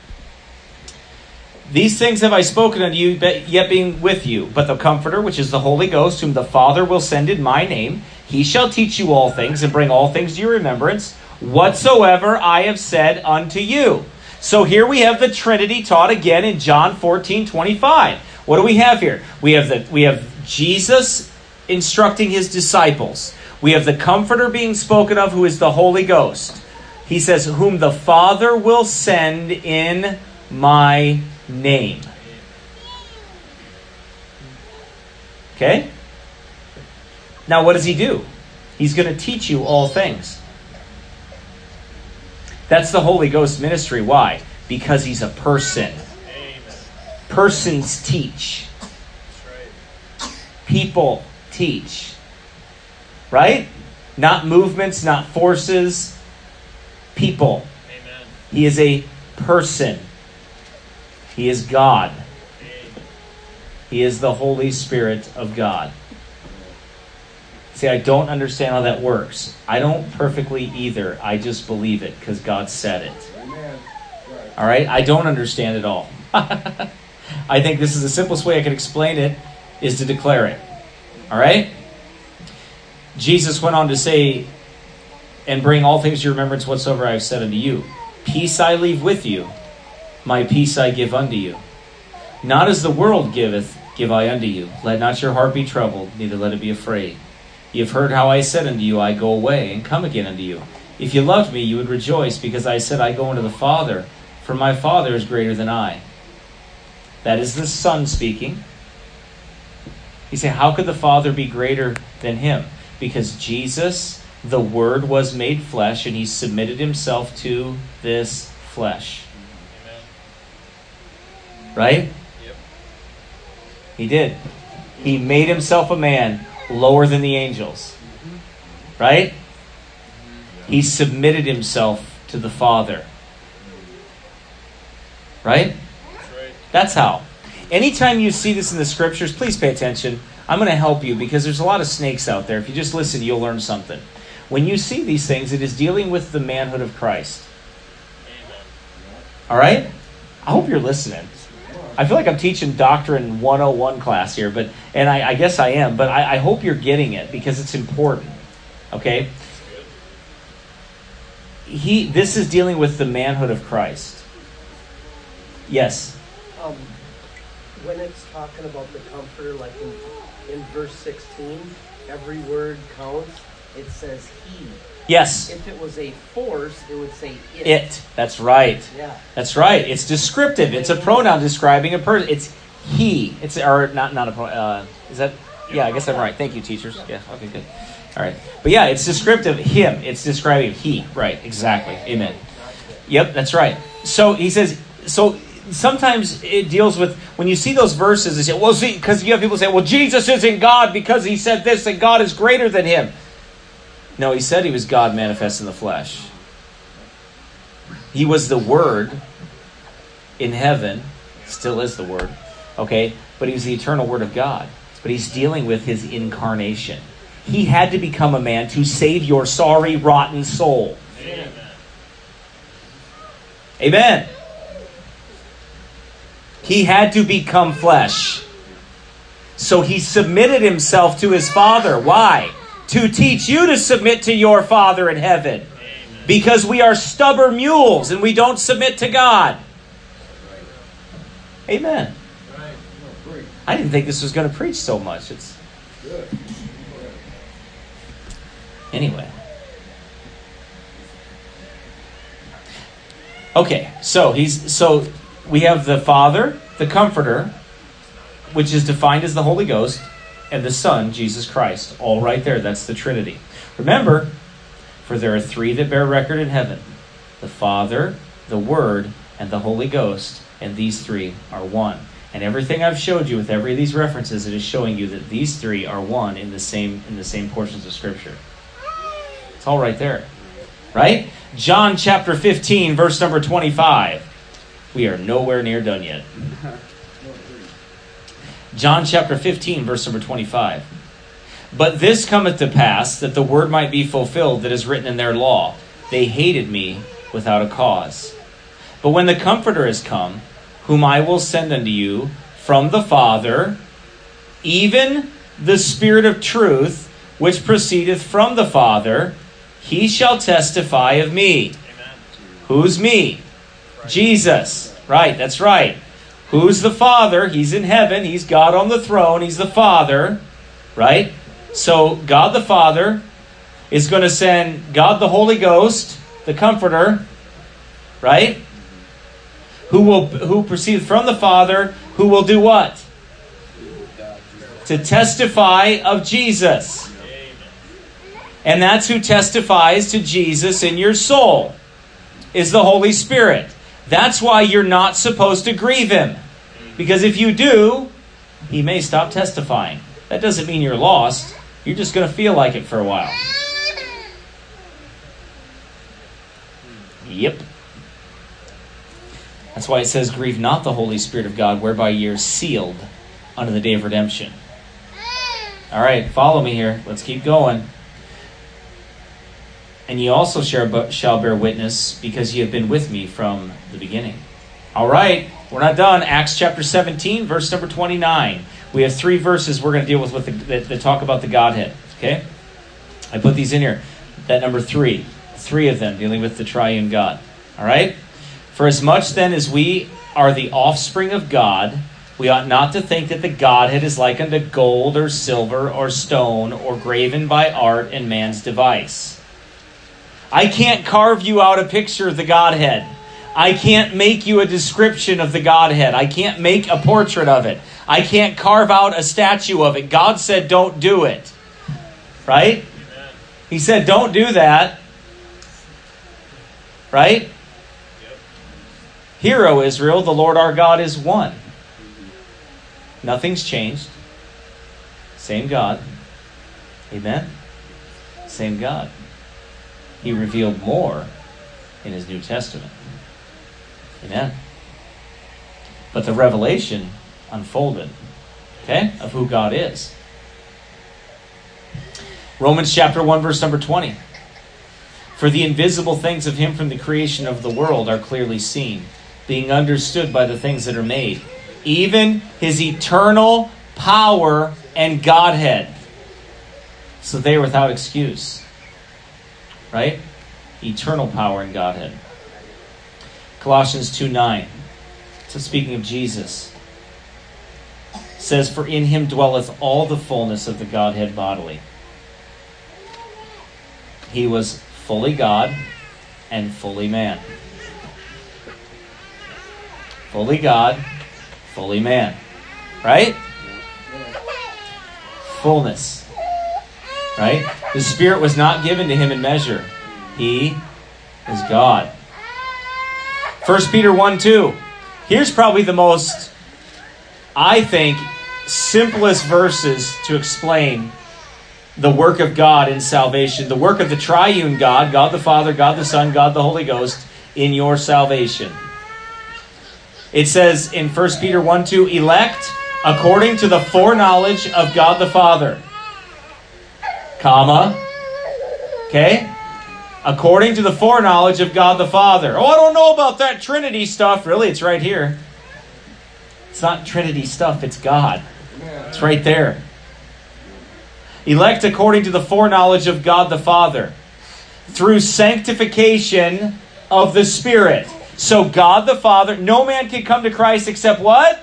These things have I spoken unto you, yet being with you. But the Comforter, which is the Holy Ghost, whom the Father will send in my name, he shall teach you all things, and bring all things to your remembrance, whatsoever I have said unto you. So here we have the Trinity taught again in John fourteen twenty-five. What do we have here? We have the we have Jesus instructing his disciples. We have the Comforter being spoken of, who is the Holy Ghost. He says, whom the Father will send in my name. Okay? Now what does he do? He's going to teach you all things. That's the Holy Ghost ministry. Why? Because he's a person. Amen. Persons teach. That's right. People teach. Right? Not movements, not forces. People. Amen. He is a person. He is God. Amen. He is the Holy Spirit of God. See, I don't understand how that works. I don't perfectly either. I just believe it because God said it. Amen. Right. All right? I don't understand it all. I think this is the simplest way I can explain it, is to declare it. All right? Jesus went on to say, and bring all things to your remembrance whatsoever I have said unto you. Peace I leave with you. My peace I give unto you. Not as the world giveth, give I unto you. Let not your heart be troubled, neither let it be afraid. Ye have heard how I said unto you, I go away, and come again unto you. If you loved me, you would rejoice, because I said, I go unto the Father, for my Father is greater than I. That is the Son speaking. You say, how could the Father be greater than him? Because Jesus, the Word, was made flesh, and he submitted himself to this flesh. Amen. Right? Yep. He did. He made himself a man lower than the angels. Right? He submitted himself to the Father. Right? That's right. That's how. Anytime you see this in the Scriptures, please pay attention. I'm going to help you because there's a lot of snakes out there. If you just listen, you'll learn something. When you see these things, it is dealing with the manhood of Christ. Amen. All right? I hope you're listening. I feel like I'm teaching Doctrine one oh one class here, but and I, I guess I am, but I, I hope you're getting it because it's important. Okay? He. This is dealing with the manhood of Christ. Yes. Um, when it's talking about the Comforter, like in, in verse sixteen, every word counts. It says he. Yes. If it was a force, it would say it. It. That's right. Yeah. That's right. It's descriptive. It's a pronoun describing a person. It's he. It's or not not a pro. Uh, is that? Yeah, I guess I'm right. Thank you, teachers. Yeah. Okay. Good. All right. But yeah, it's descriptive. Him. It's describing he. Right. Exactly. Amen. Yep. That's right. So he says. So sometimes it deals with when you see those verses. They say, well, see, because you have people say, well, Jesus isn't God because he said this, and God is greater than him. No, he said he was God manifest in the flesh. He was the Word in heaven, still is the Word, Okay? But he was the eternal Word of God. But he's dealing with his incarnation. He had to become a man to save your sorry, rotten soul. Amen. Amen. He had to become flesh. So he submitted himself to his Father. Why? To teach you to submit to your Father in heaven. Amen. Because we are stubborn mules and we don't submit to God. Amen. Right. I didn't think this was going to preach so much. It's Good. Anyway. Okay, so he's so we have the Father, the Comforter, which is defined as the Holy Ghost, and the Son, Jesus Christ. All right there. That's the Trinity. Remember, for there are three that bear record in heaven: the Father, the Word, and the Holy Ghost, and these three are one. And everything I've showed you with every of these references, it is showing you that these three are one in the same in the same portions of Scripture. It's all right there. Right? John chapter fifteen, verse number twenty-five. We are nowhere near done yet. John chapter fifteen, verse number twenty-five. But this cometh to pass, that the word might be fulfilled that is written in their law. They hated me without a cause. But when the Comforter is come, whom I will send unto you from the Father, even the Spirit of truth, which proceedeth from the Father, he shall testify of me. Amen. Who's me? Jesus. Right, that's right. Who's the Father? He's in heaven. He's God on the throne. He's the Father. Right? So God the Father is going to send God the Holy Ghost, the Comforter, right? Who will who proceeds from the Father, who will do what? To testify of Jesus. Amen. And that's who testifies to Jesus in your soul, is the Holy Spirit. That's why you're not supposed to grieve him. Because if you do, he may stop testifying. That doesn't mean you're lost. You're just going to feel like it for a while. Yep. That's why it says, grieve not the Holy Spirit of God, whereby you're sealed unto the day of redemption. All right, follow me here. Let's keep going. And ye also shall bear witness, because ye have been with me from the beginning. All right, we're not done. Acts chapter seventeen, verse number twenty-nine. We have three verses we're going to deal with, with the, that, that talk about the Godhead. Okay? I put these in here. That number three. Three of them dealing with the triune God. All right? For as much then as we are the offspring of God, we ought not to think that the Godhead is like unto gold or silver or stone or graven by art and man's device. I can't carve you out a picture of the Godhead. I can't make you a description of the Godhead. I can't make a portrait of it. I can't carve out a statue of it. God said don't do it. Right? Amen. He said don't do that. Right? Yep. Hear, O Israel, the Lord our God is one. Nothing's changed. Same God. Amen? Same God. He revealed more in his New Testament. Amen? But the revelation unfolded, okay, of who God is. Romans chapter one, verse number twenty. For the invisible things of him from the creation of the world are clearly seen, being understood by the things that are made, even his eternal power and Godhead. So they are without excuse. Right? Eternal power and Godhead. Colossians two nine. So speaking of Jesus, says, for in him dwelleth all the fullness of the Godhead bodily. He was fully God and fully man. Fully God, fully man. Right? Fullness. Right? The Spirit was not given to him in measure. He is God. First Peter one two. Here's probably the most, I think, simplest verses to explain the work of God in salvation, the work of the triune God, God the Father, God the Son, God the Holy Ghost, in your salvation. It says in First Peter one two, elect according to the foreknowledge of God the Father, comma, okay? According to the foreknowledge of God the Father. Oh, I don't know about that Trinity stuff. Really, it's right here. It's not Trinity stuff, it's God. It's right there. Elect according to the foreknowledge of God the Father, through sanctification of the Spirit. So God the Father, no man can come to Christ except what?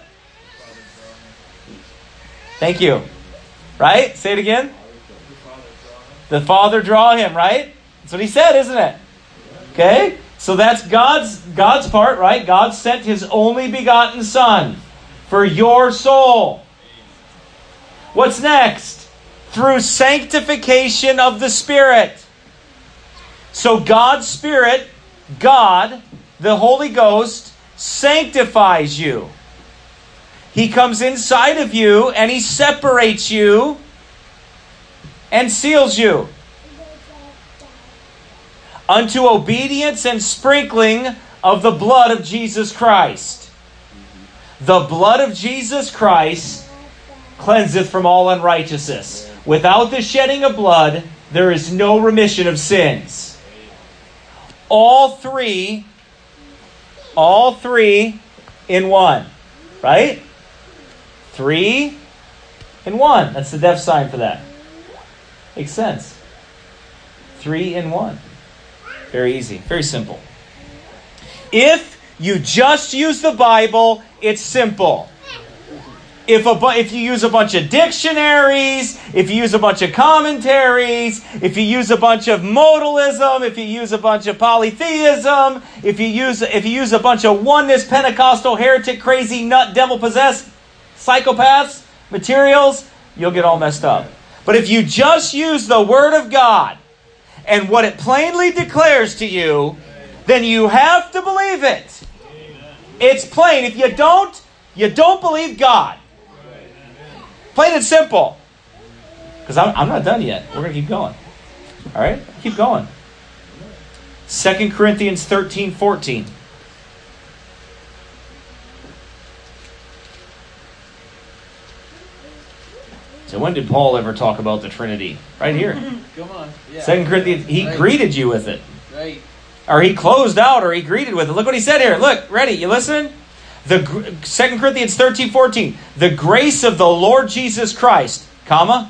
Thank you. Right? Say it again. The Father draw him, right? That's what he said, isn't it? Okay? So that's God's God's part, right? God sent his only begotten Son for your soul. What's next? Through sanctification of the Spirit. So God's Spirit, God, the Holy Ghost, sanctifies you. He comes inside of you and he separates you and seals you unto obedience and sprinkling of the blood of Jesus Christ. The blood of Jesus Christ cleanseth from all unrighteousness. Without the shedding of blood, there is no remission of sins. All three, all three in one, right? Three in one. That's the deaf sign for that. Makes sense. Three in one. Very easy. Very simple. If you just use the Bible, it's simple. If a bu- if you use a bunch of dictionaries, if you use a bunch of commentaries, if you use a bunch of modalism, if you use a bunch of polytheism, if you use if you use a bunch of oneness, Pentecostal, heretic, crazy, nut, devil-possessed, psychopaths, materials, you'll get all messed up. But if you just use the Word of God and what it plainly declares to you, then you have to believe it. It's plain. If you don't, you don't believe God. Plain and simple. Because I'm, I'm not done yet. We're going to keep going. All right? Keep going. Second Corinthians thirteen fourteen. So when did Paul ever talk about the Trinity? Right here. Come on. Yeah. Second Corinthians, he Right. greeted you with it. Right. Or he closed out, or he greeted with it. Look what he said here. Look, ready? You listen? The Second Corinthians thirteen fourteen. The grace of the Lord Jesus Christ, comma,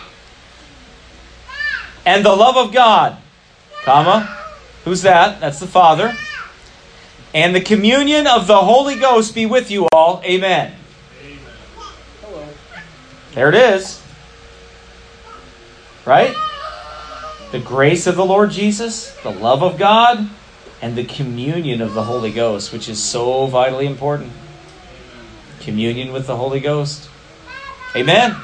and the love of God, comma. Who's that? That's the Father. And the communion of the Holy Ghost be with you all. Amen. Hello. There it is. Right? The grace of the Lord Jesus, the love of God, and the communion of the Holy Ghost, which is so vitally important. Communion with the Holy Ghost. Amen.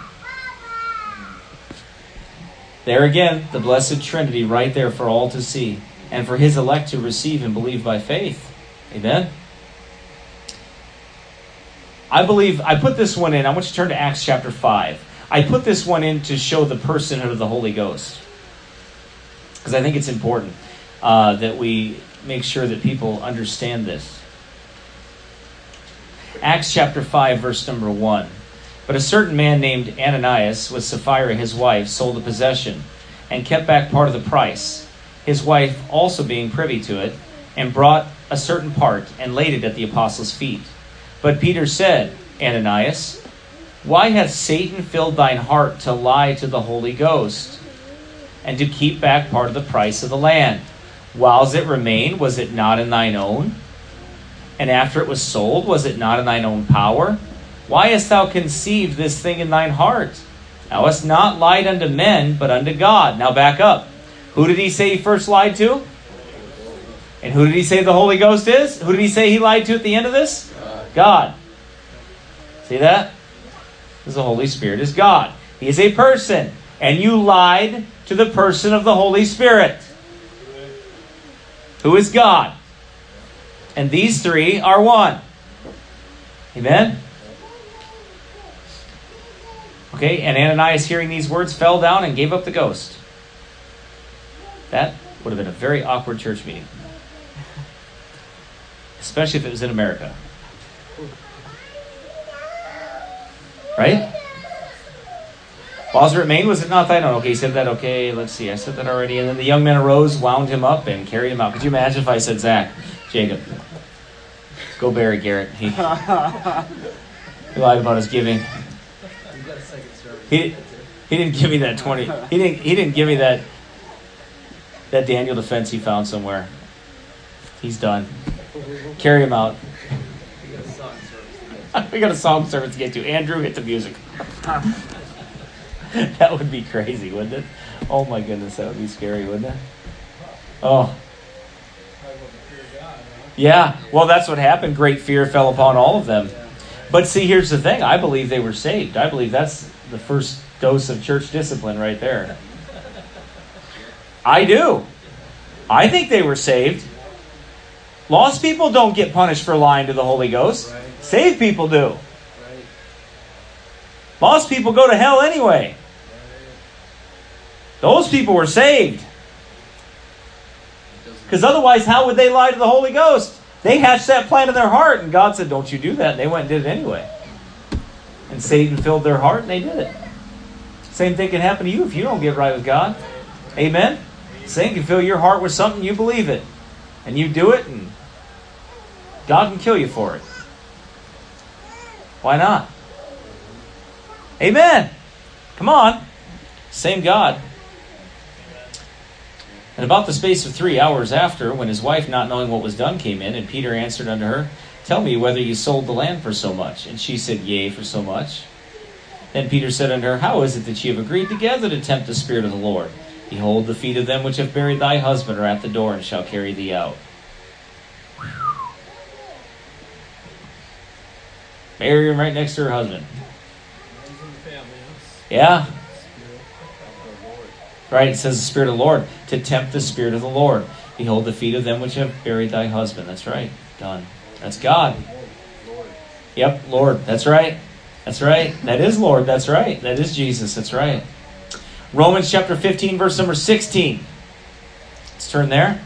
There again, the Blessed Trinity right there for all to see, and for his elect to receive and believe by faith. Amen. I believe, I put this one in, I want you to turn to Acts chapter five. I put this one in to show the personhood of the Holy Ghost. Because I think it's important uh, that we make sure that people understand this. Acts chapter five, verse number one. But a certain man named Ananias, with Sapphira his wife, sold a possession, and kept back part of the price. His wife also being privy to it, and brought a certain part, and laid it at the apostles' feet. But Peter said, Ananias, why hath Satan filled thine heart to lie to the Holy Ghost, and to keep back part of the price of the land? Whiles it remained, was it not in thine own? And after it was sold, was it not in thine own power? Why hast thou conceived this thing in thine heart? Thou hast not lied unto men, but unto God. Now back up. Who did he say he first lied to? And who did he say the Holy Ghost is? Who did he say he lied to at the end of this? God. See that? Because the Holy Spirit is God. He is a person. And you lied to the person of the Holy Spirit, who is God. And these three are one. Amen? Okay, and Ananias, hearing these words, fell down and gave up the ghost. That would have been a very awkward church meeting. Especially if it was in America. Right? Lazarus remained, was it not thine own? Okay, he said that. Okay, let's see. I said that already. And then the young men arose, wound him up, and carried him out. Could you imagine if I said, Zach, Jacob, go bury Garrett. He, he lied about his giving. You got a second service. He, he didn't give me that twenty. He didn't. He didn't give me that. That Daniel defense he found somewhere. He's done. Carry him out. You got a song service. We got a song service to get to. Andrew, hit the music. That would be crazy, wouldn't it? Oh my goodness, that would be scary, wouldn't it? Oh. Yeah, well, that's what happened. Great fear fell upon all of them. But see, here's the thing. I believe they were saved. I believe that's the first dose of church discipline right there. I do. I think they were saved. Lost people don't get punished for lying to the Holy Ghost. Right. Saved people do. Right. Lost people go to hell anyway. Those people were saved. Because otherwise, how would they lie to the Holy Ghost? They hatched that plan in their heart, and God said, don't you do that. And they went and did it anyway. And Satan filled their heart, and they did it. Same thing can happen to you if you don't get right with God. Amen? Satan can fill your heart with something, you believe it. And you do it, and God can kill you for it. Why not? Amen. Come on. Same God. And about the space of three hours after, when his wife, not knowing what was done, came in, and Peter answered unto her, Tell me whether you sold the land for so much. And she said, Yea, for so much. Then Peter said unto her, How is it that ye have agreed together to tempt the Spirit of the Lord? Behold, the feet of them which have buried thy husband are at the door, and shall carry thee out. Bury him right next to her husband. Yeah. Right, it says the Spirit of the Lord, to tempt the Spirit of the Lord. Behold, the feet of them which have buried thy husband. That's right. Done. That's God. Yep, Lord. That's right. That's right. That is Lord. That's right. That is Jesus. That's right. Romans chapter fifteen, verse number sixteen. Let's turn there.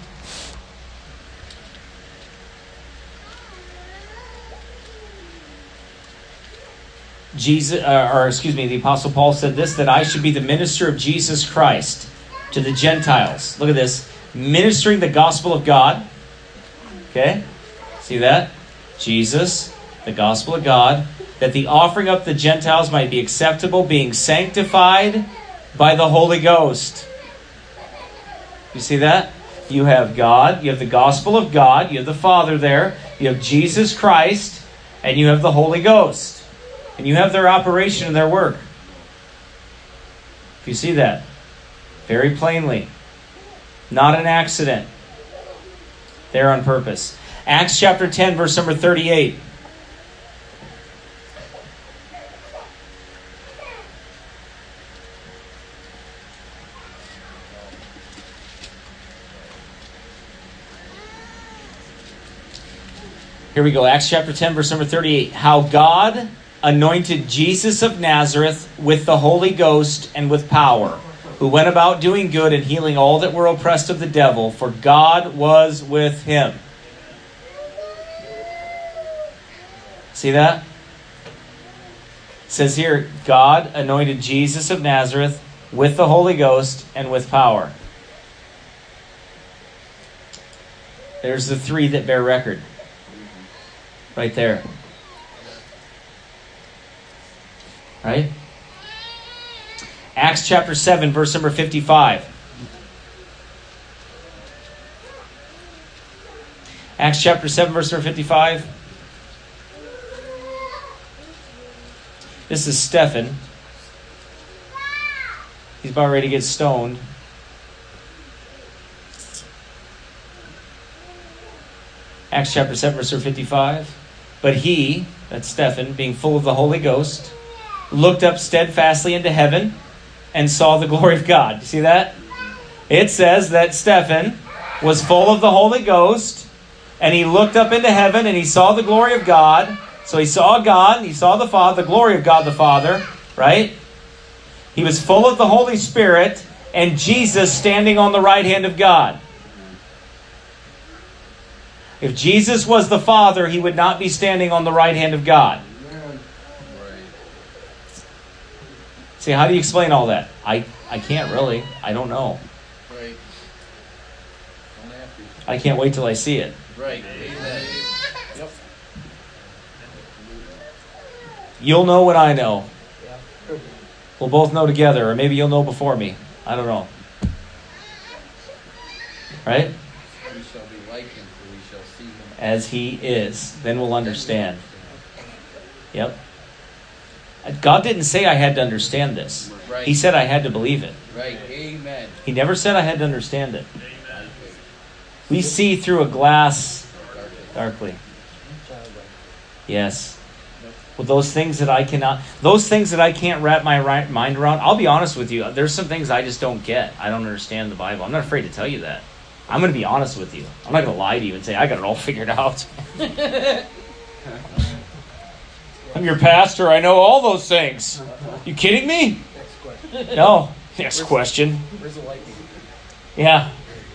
Jesus, uh, or excuse me, the Apostle Paul said this, that I should be the minister of Jesus Christ to the Gentiles. Look at this. Ministering the gospel of God. Okay? See that? Jesus, the gospel of God, that the offering up the Gentiles might be acceptable, being sanctified by the Holy Ghost. You see that? You have God, you have the gospel of God, you have the Father there, you have Jesus Christ, and you have the Holy Ghost. And you have their operation and their work. If you see that, very plainly. Not an accident. They're on purpose. Acts chapter ten, verse number thirty-eight. Here we go. Acts chapter ten, verse number thirty-eight. How God anointed Jesus of Nazareth with the Holy Ghost and with power, who went about doing good and healing all that were oppressed of the devil, for God was with him. See that? It says here, God anointed Jesus of Nazareth with the Holy Ghost and with power. There's the three that bear record. Right there. Right? Acts chapter seven, verse number fifty-five. Acts chapter seven, verse number fifty-five. This is Stephen. He's about ready to get stoned. Acts chapter seven, verse number fifty-five. But he, that's Stephen, being full of the Holy Ghost, looked up steadfastly into heaven and saw the glory of God. You see that? It says that Stephen was full of the Holy Ghost, and he looked up into heaven and he saw the glory of God. So he saw God, and he saw the Father, the glory of God the Father, right? He was full of the Holy Spirit and Jesus standing on the right hand of God. If Jesus was the Father, he would not be standing on the right hand of God. Right. See, how do you explain all that? I, I can't really. I don't know. Right. Don't have to. I can't wait till I see it. Right. Amen. Yep. You'll know what I know. Yeah. We'll both know together, or maybe you'll know before me. I don't know. Right? We shall be like him, for we shall see him. As he is. Then we'll understand. Yep. God didn't say I had to understand this. Right. He said I had to believe it. Right. Amen. He never said I had to understand it. We see through a glass darkly. Yes. Well, those things that I cannot, those things that I can't wrap my right mind around, I'll be honest with you, there's some things I just don't get. I don't understand the Bible. I'm not afraid to tell you that. I'm going to be honest with you. I'm not going to lie to you and say, I got it all figured out. I'm your pastor. I know all those things. You kidding me? Next question. No. Next question. Where's the lightning? Yeah.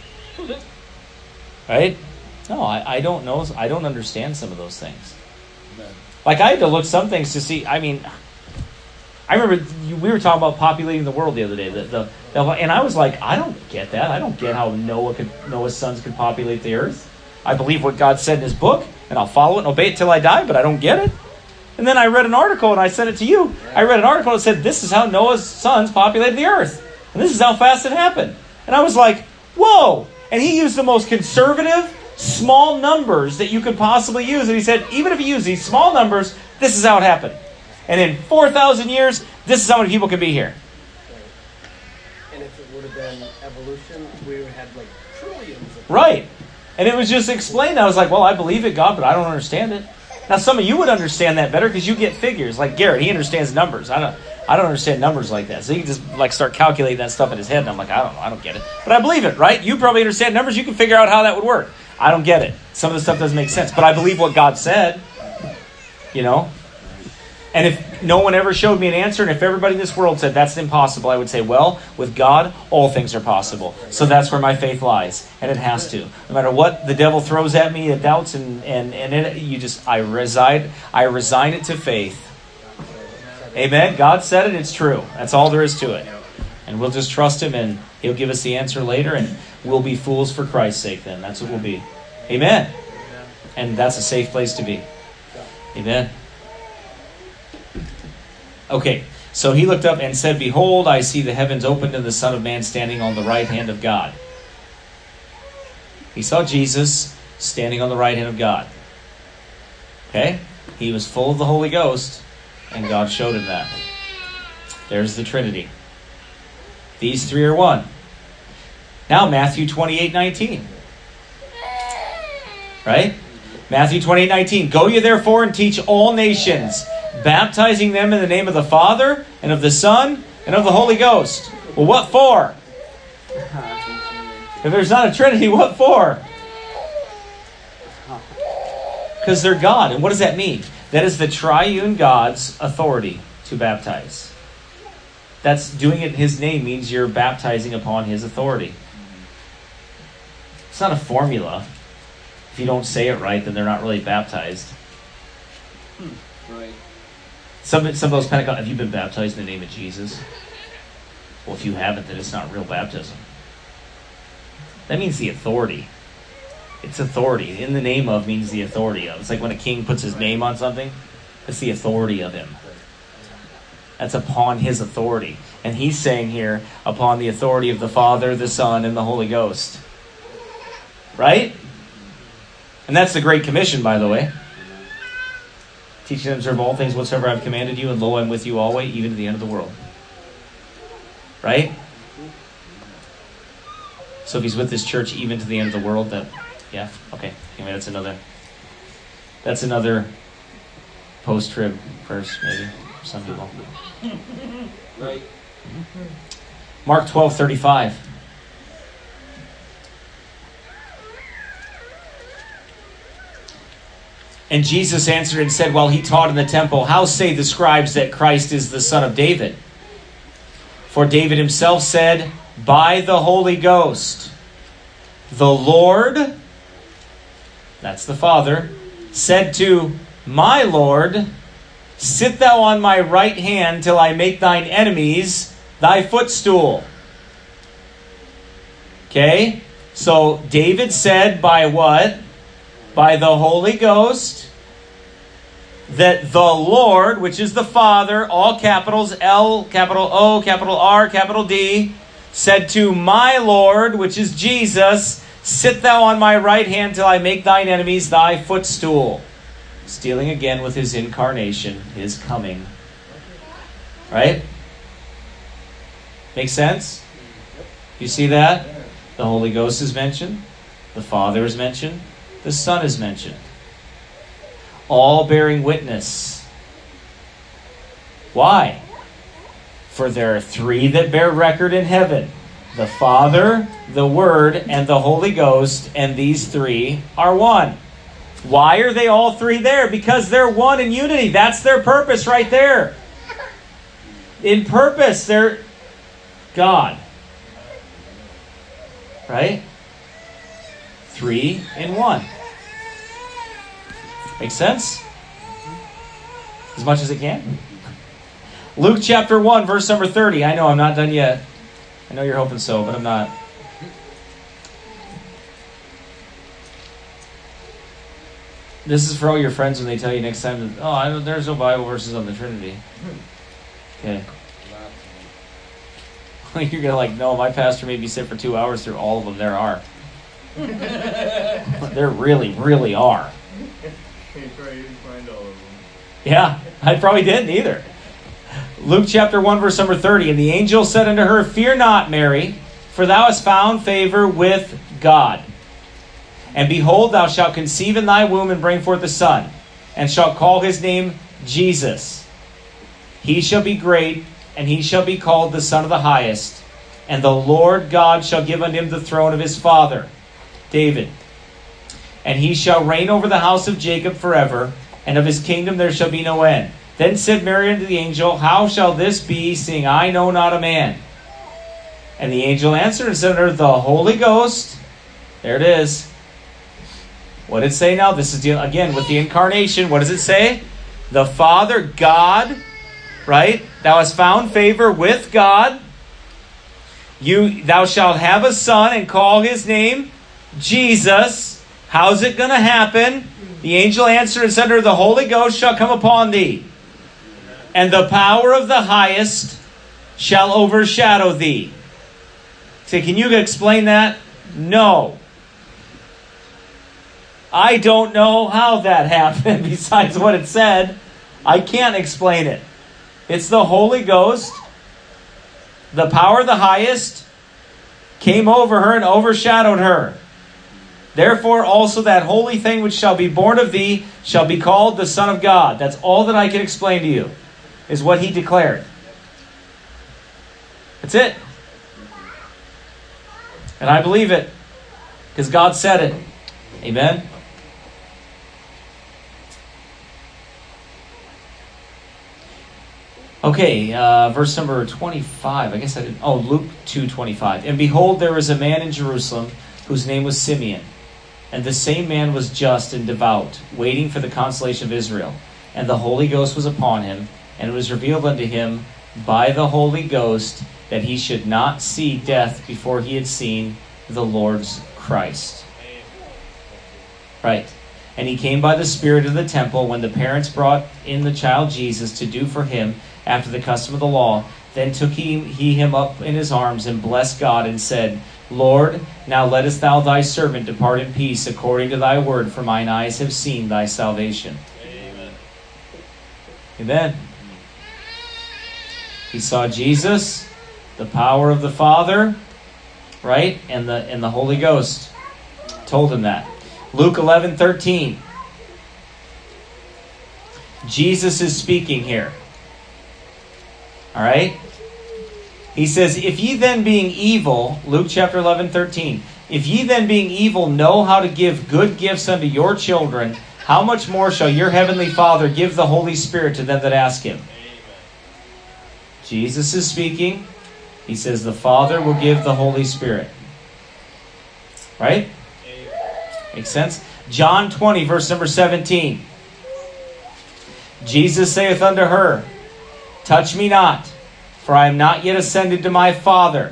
Right? No, I, I don't know. I don't understand some of those things. Amen. Like, I had to look some things to see. I mean, I remember you, we were talking about populating the world the other day. The, the, the, and I was like, I don't get that. I don't get how Noah could, Noah's sons could populate the earth. I believe what God said in his book, and I'll follow it and obey it till I die, but I don't get it. And then I read an article, and I sent it to you. I read an article that said, this is how Noah's sons populated the earth. And this is how fast it happened. And I was like, whoa. And he used the most conservative, small numbers that you could possibly use. And he said, even if you use these small numbers, this is how it happened. And in four thousand years, this is how many people can be here. And if it would have been evolution, we would have had like trillions of Right. And it was just explained. I was like, well, I believe it, God, but I don't understand it. Now, some of you would understand that better because you get figures. Like Garrett, he understands numbers. I don't I don't understand numbers like that. So he can just like start calculating that stuff in his head. And I'm like, I don't know. I don't get it. But I believe it, right? You probably understand numbers. You can figure out how that would work. I don't get it. Some of the stuff doesn't make sense. But I believe what God said. You know? And if no one ever showed me an answer, and if everybody in this world said that's impossible, I would say, well, with God, all things are possible. So that's where my faith lies. And it has to. No matter what the devil throws at me, the doubts, and, and, and it, you just, I reside, I resign it to faith. Amen? God said it, it's true. That's all there is to it. And we'll just trust him, and he'll give us the answer later, and we'll be fools for Christ's sake then. That's what we'll be. Amen? And that's a safe place to be. Amen? Okay, so he looked up and said, behold, I see the heavens opened and the Son of Man standing on the right hand of God. He saw Jesus standing on the right hand of God. Okay? He was full of the Holy Ghost, and God showed him that. There's the Trinity. These three are one. Now, Matthew twenty-eight nineteen. Right? Matthew twenty-eight nineteen. Go ye therefore and teach all nations, baptizing them in the name of the Father, and of the Son, and of the Holy Ghost. Well, what for? If there's not a Trinity, what for? Because they're God. And what does that mean? That is the triune God's authority to baptize. That's doing it in his name means you're baptizing upon his authority. It's not a formula. If you don't say it right, then they're not really baptized. Right. Some, some of those Pentecostals, have you been baptized in the name of Jesus? Well, if you haven't, then it's not real baptism. That means the authority. It's authority. In the name of means the authority of. It's like when a king puts his name on something. It's the authority of him. That's upon his authority. And he's saying here, upon the authority of the Father, the Son, and the Holy Ghost. Right? And that's the Great Commission, by the way. Teaching them to observe all things whatsoever I have commanded you, and lo, I'm with you always, even to the end of the world. Right? So if he's with this church even to the end of the world, that, yeah, okay. Anyway, that's another, that's another post-trib verse, maybe, for some people. Right. Mark twelve thirty-five. And Jesus answered and said, while he taught in the temple, how say the scribes that Christ is the son of David? For David himself said, by the Holy Ghost, the Lord that's the Father, said to my Lord, sit thou on my right hand till I make thine enemies thy footstool. Okay? So David said by what? By the Holy Ghost, that the Lord, which is the Father, all capitals, L, capital O, capital R, capital D, said to my Lord, which is Jesus, sit thou on my right hand till I make thine enemies thy footstool. Dealing again with his incarnation, his coming. Right? Make sense? You see that? The Holy Ghost is mentioned. The Father is mentioned. The Son is mentioned. All bearing witness. Why? For there are three that bear record in heaven. The Father, the Word, and the Holy Ghost, and these three are one. Why are they all three there? Because they're one in unity. That's their purpose right there. In purpose, they're God. Right? Three in one. Make sense? As much as it can. Luke chapter one, verse number thirty. I know I'm not done yet. I know you're hoping so, but I'm not. This is for all your friends when they tell you next time, that, oh, I don't, there's no Bible verses on the Trinity. Okay. You're going to like, no, my pastor made me sit for two hours through all of them. There are. There really, really are. You probably didn't find all of them. Yeah, I probably didn't either. Luke chapter one, verse number thirty. And the angel said unto her, fear not, Mary, for thou hast found favor with God. And behold, thou shalt conceive in thy womb and bring forth a son, and shalt call his name Jesus. He shall be great, and he shall be called the Son of the Highest. And the Lord God shall give unto him the throne of his father, David. And he shall reign over the house of Jacob forever, and of his kingdom there shall be no end. Then said Mary unto the angel, how shall this be, seeing I know not a man? And the angel answered and said unto her, the Holy Ghost, there it is. What did it say now? This is, deal, again, with the incarnation. What does it say? The Father, God, right? Thou hast found favor with God. You, thou shalt have a son and call his name Jesus. How's it going to happen? The angel answered and said to her, the Holy Ghost shall come upon thee, and the power of the highest shall overshadow thee. Say, can you explain that? No. I don't know how that happened besides what it said. I can't explain it. It's the Holy Ghost. The power of the highest came over her and overshadowed her. Therefore also that holy thing which shall be born of thee shall be called the Son of God. That's all that I can explain to you, is what he declared. That's it. And I believe it, because God said it. Amen? Okay, uh, verse number twenty-five. I guess I didn't. Oh, Luke two twenty-five. And behold, there was a man in Jerusalem whose name was Simeon. And the same man was just and devout, waiting for the consolation of Israel. And the Holy Ghost was upon him, and it was revealed unto him by the Holy Ghost that he should not see death before he had seen the Lord's Christ. Right. And he came by the Spirit of the temple when the parents brought in the child Jesus to do for him after the custom of the law. Then took he, he him up in his arms and blessed God and said, Lord, now lettest thou thy servant depart in peace according to thy word, for mine eyes have seen thy salvation. Amen. Amen. He saw Jesus, the power of the Father, right? And the and the Holy Ghost told him that. Luke eleven thirteen. Jesus is speaking here. All right? He says, if ye then being evil, Luke chapter eleven thirteen, if ye then being evil know how to give good gifts unto your children, how much more shall your heavenly Father give the Holy Spirit to them that ask him? Amen. Jesus is speaking. He says the Father will give the Holy Spirit. Right? Amen. Makes sense? John twenty, verse number seventeen. Jesus saith unto her, touch me not, for I am not yet ascended to my Father.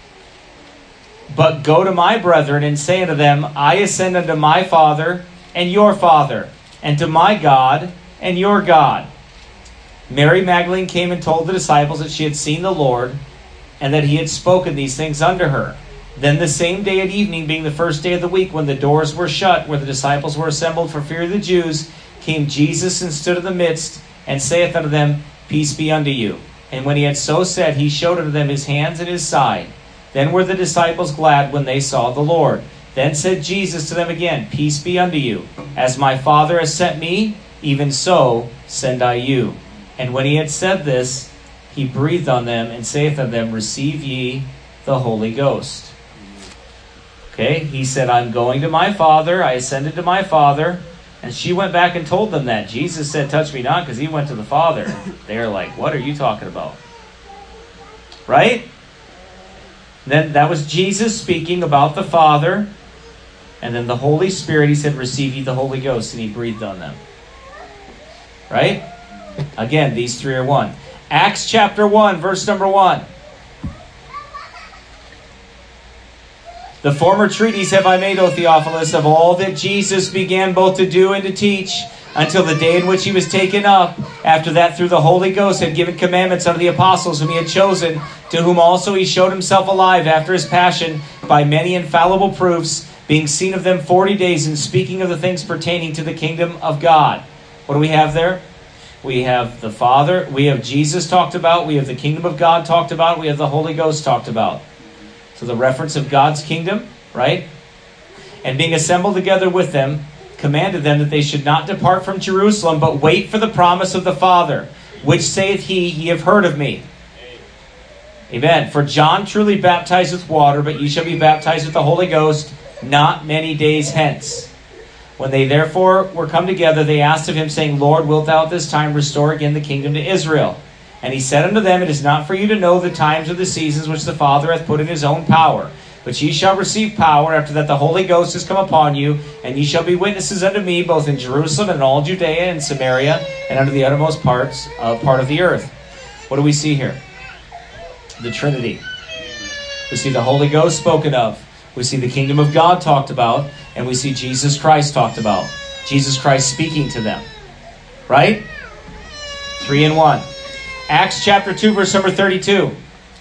But go to my brethren, and say unto them, I ascend unto my Father and your Father, and to my God and your God. Mary Magdalene came and told the disciples that she had seen the Lord, and that he had spoken these things unto her. Then the same day at evening, being the first day of the week, when the doors were shut, where the disciples were assembled for fear of the Jews, came Jesus and stood in the midst, and saith unto them, peace be unto you. And when he had so said, he showed unto them his hands and his side. Then were the disciples glad when they saw the Lord. Then said Jesus to them again, peace be unto you. As my Father has sent me, even so send I you. And when he had said this, he breathed on them, and saith unto them, receive ye the Holy Ghost. Okay, he said, I'm going to my Father. I ascended to my Father. And she went back and told them that. Jesus said, touch me not, because he went to the Father. They're like, what are you talking about? Right? Then that was Jesus speaking about the Father. And then the Holy Spirit, he said, receive ye the Holy Ghost. And he breathed on them. Right? Again, these three are one. Acts chapter one, verse number one. The former treatise have I made, O Theophilus, of all that Jesus began both to do and to teach, until the day in which he was taken up. After that, through the Holy Ghost, had given commandments unto the apostles whom he had chosen, to whom also he showed himself alive after his passion, by many infallible proofs, being seen of them forty days, and speaking of the things pertaining to the kingdom of God. What do we have there? We have the Father, we have Jesus talked about, we have the kingdom of God talked about, we have the Holy Ghost talked about. So the reference of God's kingdom, right? And being assembled together with them, commanded them that they should not depart from Jerusalem, but wait for the promise of the Father, which saith he, ye have heard of me. Amen. For John truly baptized with water, but ye shall be baptized with the Holy Ghost not many days hence. When they therefore were come together, they asked of him, saying, Lord, wilt thou at this time restore again the kingdom to Israel? And he said unto them, it is not for you to know the times or the seasons which the Father hath put in his own power. But ye shall receive power after that the Holy Ghost is come upon you, and ye shall be witnesses unto me, both in Jerusalem and in all Judea and Samaria, and unto the uttermost parts uh, part of the earth. What do we see here? The Trinity. We see the Holy Ghost spoken of. We see the kingdom of God talked about, and we see Jesus Christ talked about. Jesus Christ speaking to them. Right? Three in one. Acts chapter two, verse number thirty-two.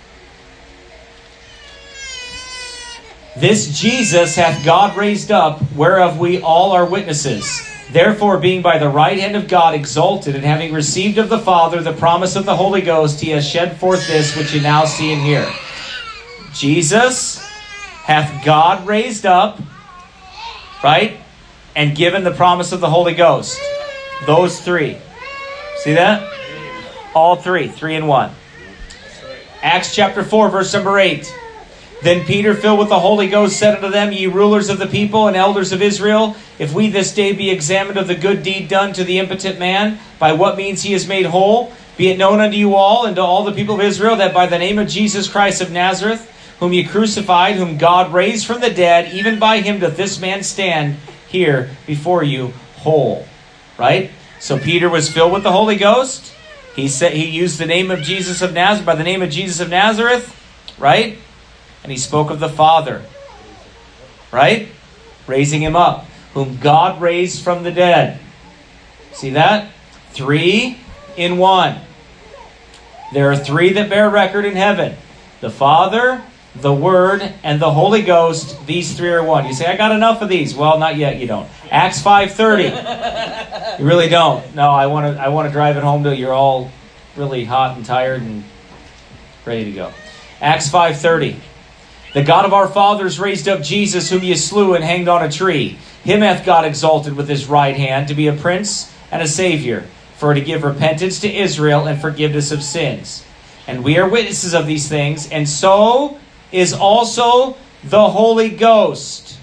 This Jesus hath God raised up, whereof we all are witnesses. Therefore, being by the right hand of God exalted, and having received of the Father the promise of the Holy Ghost, he has shed forth this which you now see and hear. Jesus hath God raised up, right? And given the promise of the Holy Ghost. Those three. See that? All three. Three in one. Acts chapter four, verse number eight. Then Peter, filled with the Holy Ghost, said unto them, ye rulers of the people and elders of Israel, if we this day be examined of the good deed done to the impotent man, by what means he is made whole, be it known unto you all and to all the people of Israel, that by the name of Jesus Christ of Nazareth, whom ye crucified, whom God raised from the dead, even by him doth this man stand here before you whole. Right? So Peter was filled with the Holy Ghost. He said he used the name of Jesus of Nazareth, by the name of Jesus of Nazareth, right? And he spoke of the Father, right? Raising him up, whom God raised from the dead. See that? Three in one. There are three that bear record in heaven. The Father, the Word, and the Holy Ghost. These three are one. You say, I got enough of these. Well, not yet, you don't. Acts five thirty. You really don't. No, I want to I want to drive it home till you're all really hot and tired and ready to go. Acts five thirty. The God of our fathers raised up Jesus, whom ye slew and hanged on a tree. Him hath God exalted with his right hand to be a prince and a savior, for to give repentance to Israel and forgiveness of sins. And we are witnesses of these things, and so is also the Holy Ghost,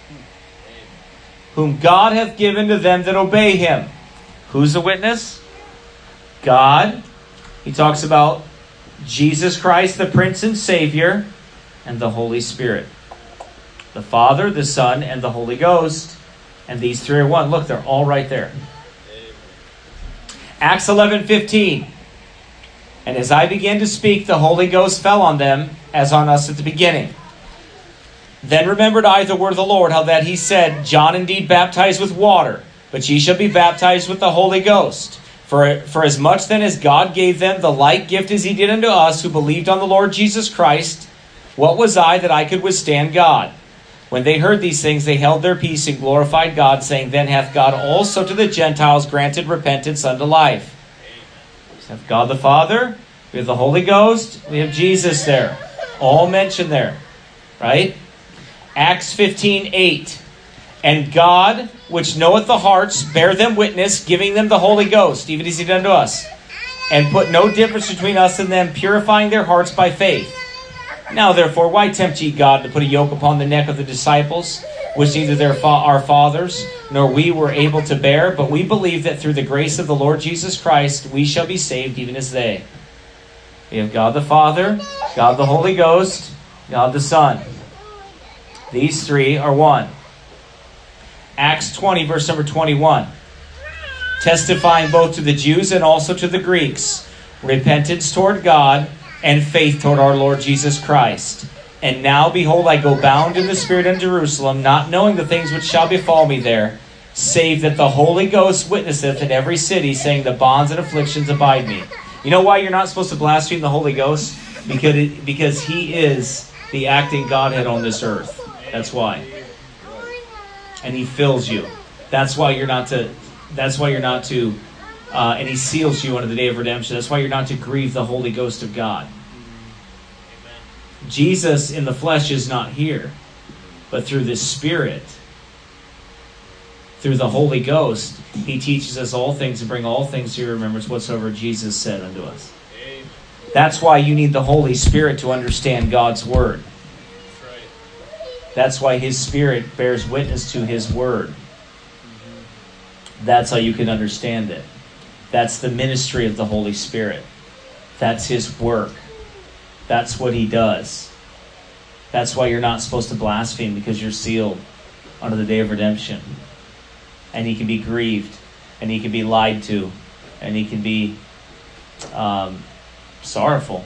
whom God hath given to them that obey him. Who's the witness? God. He talks about Jesus Christ, the Prince and Savior, and the Holy Spirit. The Father, the Son, and the Holy Ghost. And these three are one. Look, they're all right there. Acts eleven fifteen. And as I began to speak, the Holy Ghost fell on them, as on us at the beginning. Then remembered I the word of the Lord, how that he said, John indeed baptized with water, but ye shall be baptized with the Holy Ghost. For, for as much then as God gave them the like gift as he did unto us, who believed on the Lord Jesus Christ, what was I that I could withstand God? When they heard these things, they held their peace and glorified God, saying, Then hath God also to the Gentiles granted repentance unto life. So have God the Father, we have the Holy Ghost, we have Jesus there. All mentioned there, right? Acts fifteen eight. And God, which knoweth the hearts, bare them witness, giving them the Holy Ghost, even as he done to us, and put no difference between us and them, purifying their hearts by faith. Now therefore, why tempt ye God to put a yoke upon the neck of the disciples, which neither their fa- our fathers nor we were able to bear? But we believe that through the grace of the Lord Jesus Christ, we shall be saved, even as they. We have God the Father, God the Holy Ghost, God the Son. These three are one. Acts twenty, verse number twenty-one. Testifying both to the Jews and also to the Greeks, repentance toward God and faith toward our Lord Jesus Christ. And now, behold, I go bound in the Spirit unto Jerusalem, not knowing the things which shall befall me there, save that the Holy Ghost witnesseth in every city, saying, The bonds and afflictions abide me. You know why you're not supposed to blaspheme the Holy Ghost? Because, it, because he is the acting Godhead on this earth. That's why. And he fills you. That's why you're not to, that's why you're not to, uh, and he seals you unto the day of redemption. That's why you're not to grieve the Holy Ghost of God. Jesus in the flesh is not here, but through the Spirit, through the Holy Ghost, he teaches us all things and bring all things to your remembrance whatsoever Jesus said unto us. Amen. That's why you need the Holy Spirit to understand God's Word. That's right. That's why his Spirit bears witness to his Word. Mm-hmm. That's how you can understand it. That's the ministry of the Holy Spirit. That's his work. That's what he does. That's why you're not supposed to blaspheme, because you're sealed unto the day of redemption. And he can be grieved, and he can be lied to, and he can be um, sorrowful.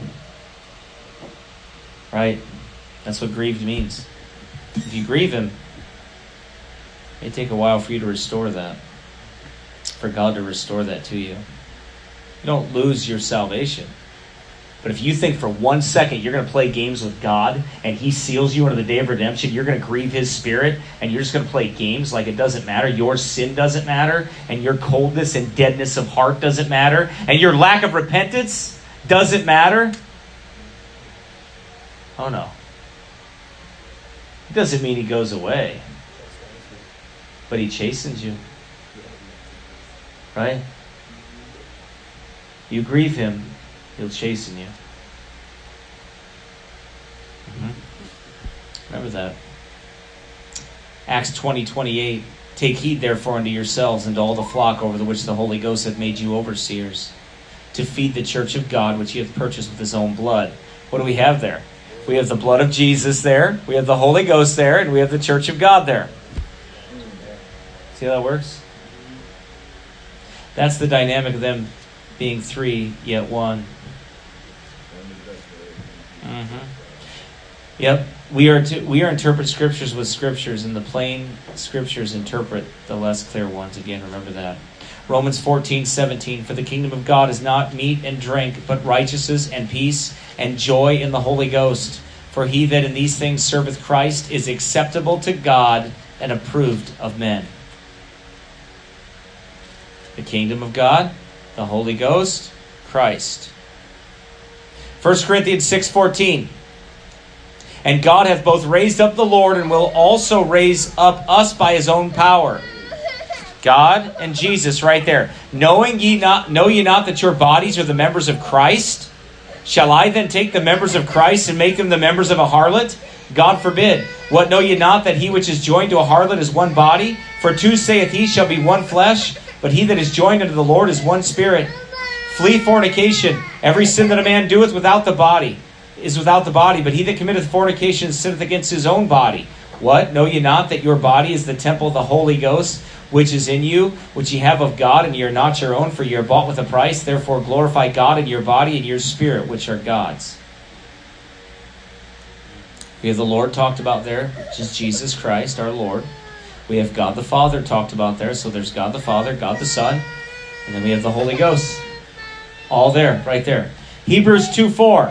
Right? That's what grieved means. If you grieve him, it may take a while for you to restore that. For God to restore that to you. You don't lose your salvation. But if you think for one second you're going to play games with God and he seals you unto the day of redemption, you're going to grieve his Spirit and you're just going to play games like it doesn't matter, your sin doesn't matter, and your coldness and deadness of heart doesn't matter, and your lack of repentance doesn't matter. Oh no. It doesn't mean he goes away. But he chastens you. Right? You grieve him, he'll chasten you. Mm-hmm. Remember that. Acts twenty twenty-eight. Take heed therefore unto yourselves and to all the flock over the which the Holy Ghost hath made you overseers, to feed the church of God which he hath purchased with his own blood. What do we have there? We have the blood of Jesus there, we have the Holy Ghost there, and we have the church of God there. See how that works? That's the dynamic of them being three, yet one. Mm-hmm. Yep. We are to we are interpret scriptures with scriptures, and the plain scriptures interpret the less clear ones. Again, remember that. Romans fourteen seventeen. For the kingdom of God is not meat and drink, but righteousness and peace and joy in the Holy Ghost. For he that in these things serveth Christ is acceptable to God and approved of men. The kingdom of God, the Holy Ghost, Christ. First Corinthians six fourteen. And God hath both raised up the Lord and will also raise up us by his own power. God and Jesus right there. Knowing ye not, know ye not that your bodies are the members of Christ? Shall I then take the members of Christ and make them the members of a harlot? God forbid. What, know ye not that he which is joined to a harlot is one body? For two saith he shall be one flesh, but he that is joined unto the Lord is one spirit. Flee fornication. Every sin that a man doeth without the body is without the body, but he that committeth fornication sinneth against his own body. What? Know ye not that your body is the temple of the Holy Ghost, which is in you, which ye have of God, and ye are not your own, for ye are bought with a price. Therefore glorify God in your body and your spirit, which are God's. We have the Lord talked about there, which is Jesus Christ, our Lord. We have God the Father talked about there. So there's God the Father, God the Son, and then we have the Holy Ghost. All there, right there. Hebrews two four.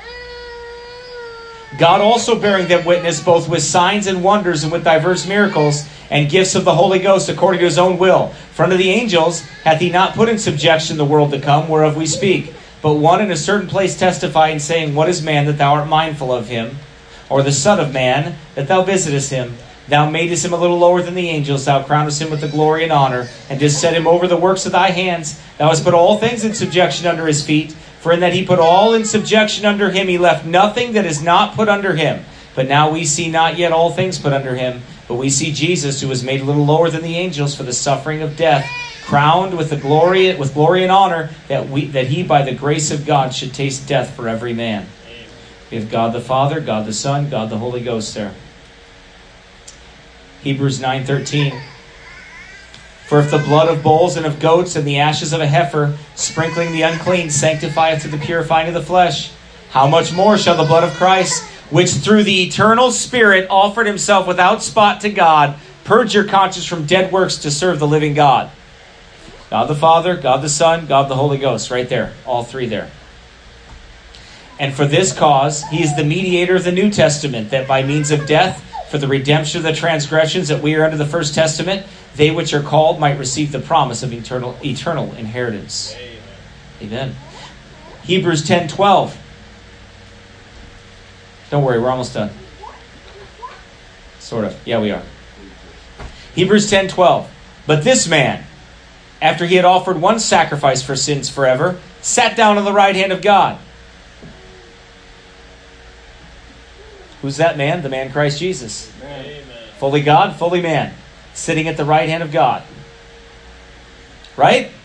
God also bearing them witness both with signs and wonders and with diverse miracles and gifts of the Holy Ghost according to his own will. For unto the angels hath he not put in subjection the world to come, whereof we speak. But one in a certain place testifying, saying, What is man that thou art mindful of him? Or the Son of Man that thou visitest him? Thou madest him a little lower than the angels. Thou crownest him with the glory and honor, and didst set him over the works of thy hands. Thou hast put all things in subjection under his feet. For in that he put all in subjection under him, he left nothing that is not put under him. But now we see not yet all things put under him. But we see Jesus, who was made a little lower than the angels for the suffering of death, crowned with the glory, with glory and honor, that we that he by the grace of God should taste death for every man. We have God the Father, God the Son, God the Holy Ghost there. Hebrews nine thirteen. For if the blood of bulls and of goats and the ashes of a heifer, sprinkling the unclean, sanctifieth to the purifying of the flesh, how much more shall the blood of Christ, which through the eternal Spirit offered himself without spot to God, purge your conscience from dead works to serve the living God? God the Father, God the Son, God the Holy Ghost. Right there. All three there. And for this cause, he is the mediator of the New Testament, that by means of death, for the redemption of the transgressions that we are under the First Testament, they which are called might receive the promise of eternal eternal inheritance. Amen. Amen. Hebrews ten twelve. Don't worry, we're almost done. Sort of. Yeah, we are. Hebrews ten twelve. But this man, after he had offered one sacrifice for sins forever, sat down on the right hand of God. Who's that man? The man Christ Jesus. Amen. Fully God, fully man. Sitting at the right hand of God. Right?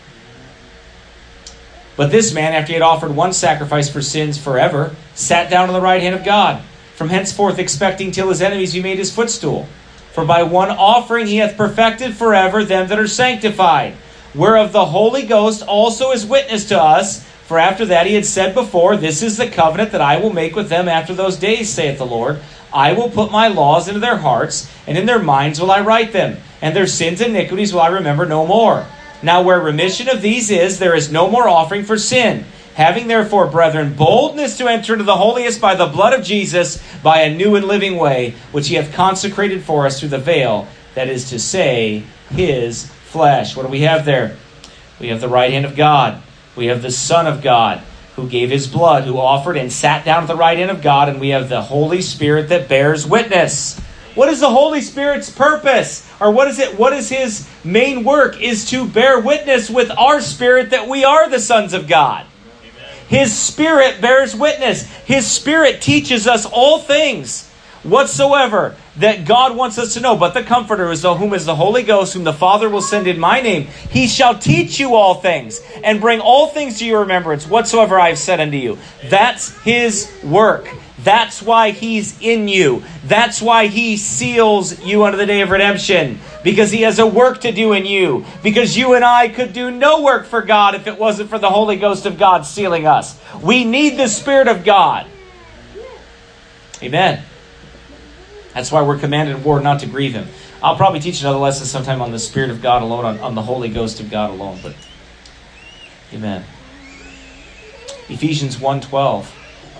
But this man, after he had offered one sacrifice for sins forever, sat down on the right hand of God, from henceforth expecting till his enemies be made his footstool. For by one offering he hath perfected forever them that are sanctified, whereof the Holy Ghost also is witness to us. For after that he had said before, This is the covenant that I will make with them after those days, saith the Lord. I will put my laws into their hearts, and in their minds will I write them, and their sins and iniquities will I remember no more. Now where remission of these is, there is no more offering for sin. Having therefore, brethren, boldness to enter into the holiest by the blood of Jesus, by a new and living way, which he hath consecrated for us through the veil, that is to say, his flesh. What do we have there? We have the right hand of God. We have the Son of God, who gave his blood, who offered and sat down at the right hand of God, and we have the Holy Spirit that bears witness. What is the Holy Spirit's purpose? Or what is it? What is his main work? Is to bear witness with our spirit that we are the sons of God. Amen. His Spirit bears witness. His Spirit teaches us all things whatsoever that God wants us to know. But the Comforter, is the, whom is the Holy Ghost, whom the Father will send in my name, he shall teach you all things, and bring all things to your remembrance, whatsoever I have said unto you. That's his work. That's why he's in you. That's why he seals you unto the day of redemption. Because he has a work to do in you. Because you and I could do no work for God if it wasn't for the Holy Ghost of God sealing us. We need the Spirit of God. Amen. That's why we're commanded in war not to grieve him. I'll probably teach another lesson sometime on the Spirit of God alone, on, on the Holy Ghost of God alone. But amen. Ephesians one twelve.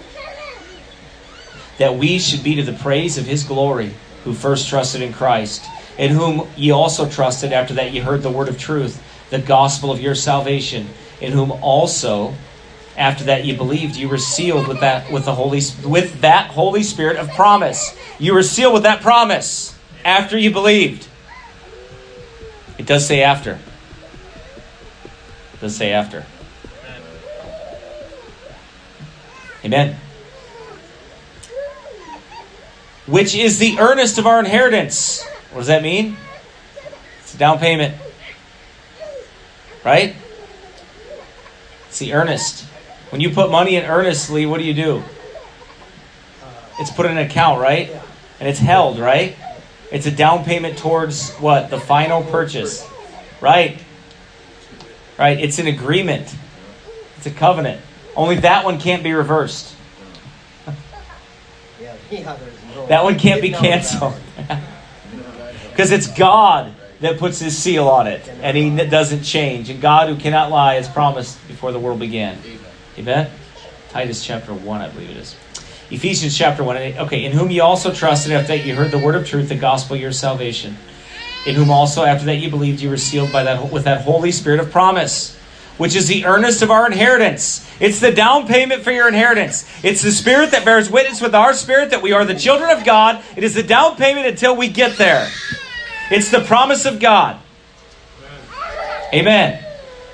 That we should be to the praise of his glory, who first trusted in Christ, in whom ye also trusted after that ye heard the word of truth, the gospel of your salvation, in whom also after that ye believed, you were sealed with that with the Holy with that Holy Spirit of promise. You were sealed with that promise after you believed. It does say after. It does say after. Amen. Which is the earnest of our inheritance. What does that mean? It's a down payment. Right? It's the earnest. When you put money in earnestly, what do you do? It's put in an account, right? And it's held, right? It's a down payment towards what? The final purchase. Right. Right. It's an agreement. It's a covenant. Only that one can't be reversed. Yeah, yeah, there's no, That one can't be no, canceled. Because it's God that puts his seal on it. And he doesn't change. And God, who cannot lie, has promised before the world began. Amen? Titus chapter one, I believe it is. Ephesians chapter one. Okay, in whom you also trusted after that you heard the word of truth, the gospel of your salvation. In whom also after that you believed, you were sealed by that with that Holy Spirit of promise, which is the earnest of our inheritance. It's the down payment for your inheritance. It's the Spirit that bears witness with our spirit that we are the children of God. It is the down payment until we get there. It's the promise of God. Amen.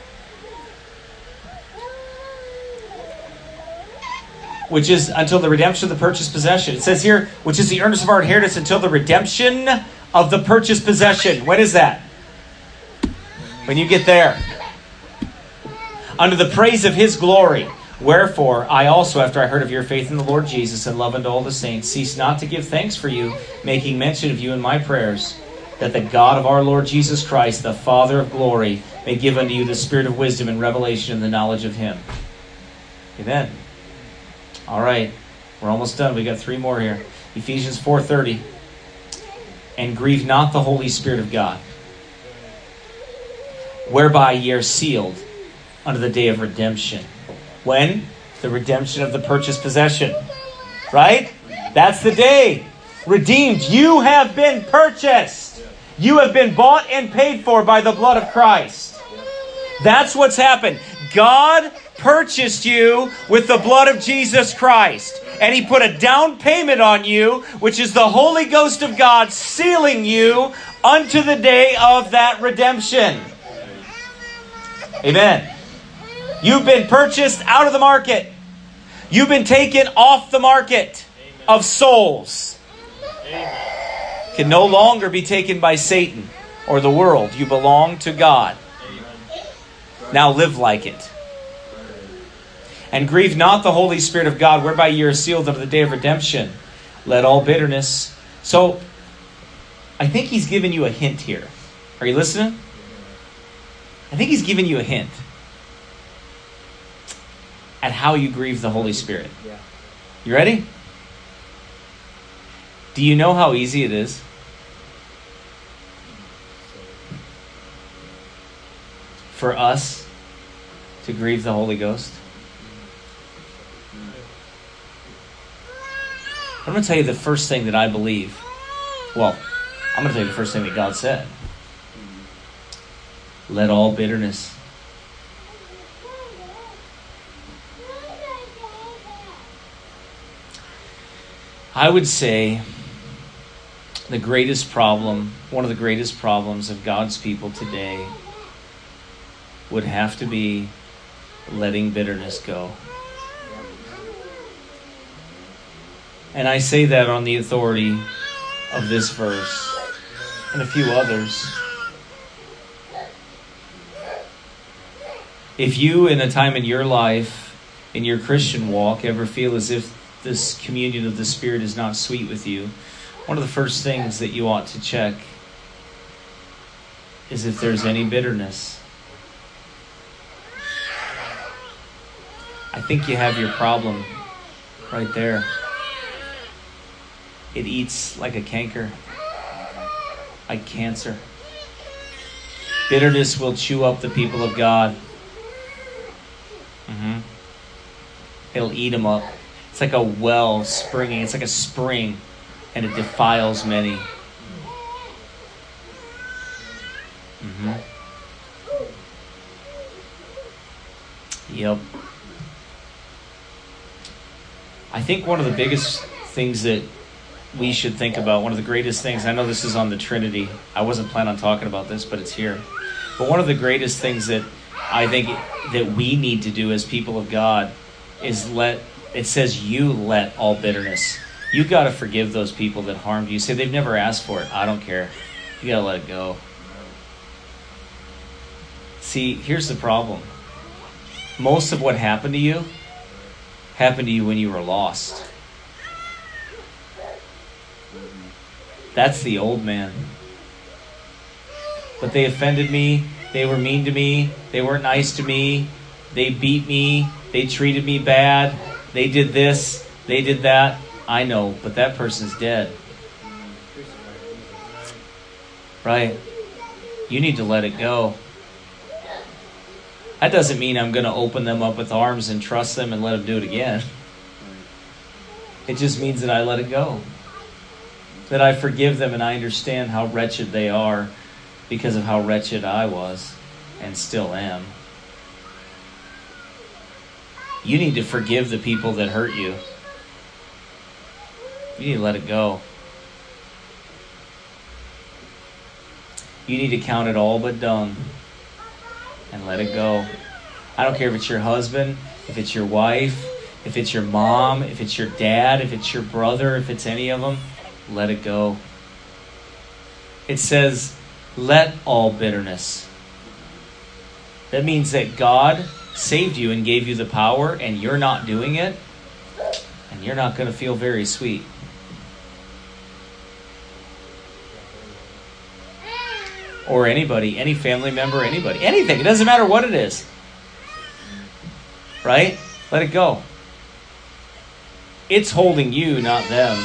Which is until the redemption of the purchased possession. It says here, which is the earnest of our inheritance until the redemption of the purchased possession. When is that? When you get there. Under the praise of his glory. Wherefore, I also, after I heard of your faith in the Lord Jesus and love unto all the saints, cease not to give thanks for you, making mention of you in my prayers, that the God of our Lord Jesus Christ, the Father of glory, may give unto you the spirit of wisdom and revelation and the knowledge of him. Amen. All right. We're almost done. We got three more here. Ephesians four thirty. And grieve not the Holy Spirit of God, whereby ye are sealed unto the day of redemption. When? The redemption of the purchased possession. Right? That's the day. Redeemed. You have been purchased. You have been bought and paid for by the blood of Christ. That's what's happened. God purchased you with the blood of Jesus Christ. And he put a down payment on you, which is the Holy Ghost of God sealing you unto the day of that redemption. Amen. You've been purchased out of the market. You've been taken off the market of souls. Can no longer be taken by Satan or the world. You belong to God. Now live like it. And grieve not the Holy Spirit of God, whereby ye are sealed unto the day of redemption. Let all bitterness. So, I think he's given you a hint here. Are you listening? I think he's giving you a hint at how you grieve the Holy Spirit. Yeah. You ready? Do you know how easy it is? For us to grieve the Holy Ghost? I'm going to tell you the first thing that I believe. Well, I'm going to tell you the first thing that God said. Let all bitterness. I would say the greatest problem, one of the greatest problems of God's people today would have to be letting bitterness go. And I say that on the authority of this verse and a few others. If you, in a time in your life, in your Christian walk, ever feel as if this communion of the Spirit is not sweet with you, one of the first things that you ought to check is if there's any bitterness. I think you have your problem right there. It eats like a canker, like cancer. Bitterness will chew up the people of God. Mm-hmm. It'll eat them up. It's like a well springing. It's like a spring, and it defiles many. Mm-hmm. Yep. I think one of the biggest things that we should think about, one of the greatest things, I know this is on the Trinity. I wasn't planning on talking about this, but it's here. But one of the greatest things that I think that we need to do as people of God is let, it says you let all bitterness. You got to forgive those people that harmed you. You say they've never asked for it. I don't care. You got to let it go. See, here's the problem. Most of what happened to you happened to you when you were lost. That's the old man. But they offended me. They were mean to me. They weren't nice to me. They beat me. They treated me bad. They did this. They did that. I know, but that person's dead. Right? You need to let it go. That doesn't mean I'm going to open them up with arms and trust them and let them do it again. It just means that I let it go. That I forgive them and I understand how wretched they are because of how wretched I was and still am. You need to forgive the people that hurt you. You need to let it go. You need to count it all but dung and let it go. I don't care if it's your husband, if it's your wife, if it's your mom, if it's your dad, if it's your brother, if it's any of them, let it go. It says, let all bitterness. That means that God saved you and gave you the power and you're not doing it, and you're not going to feel very sweet. Or anybody, any family member, anybody, anything. It doesn't matter what it is. Right? Let it go. It's holding you, not them.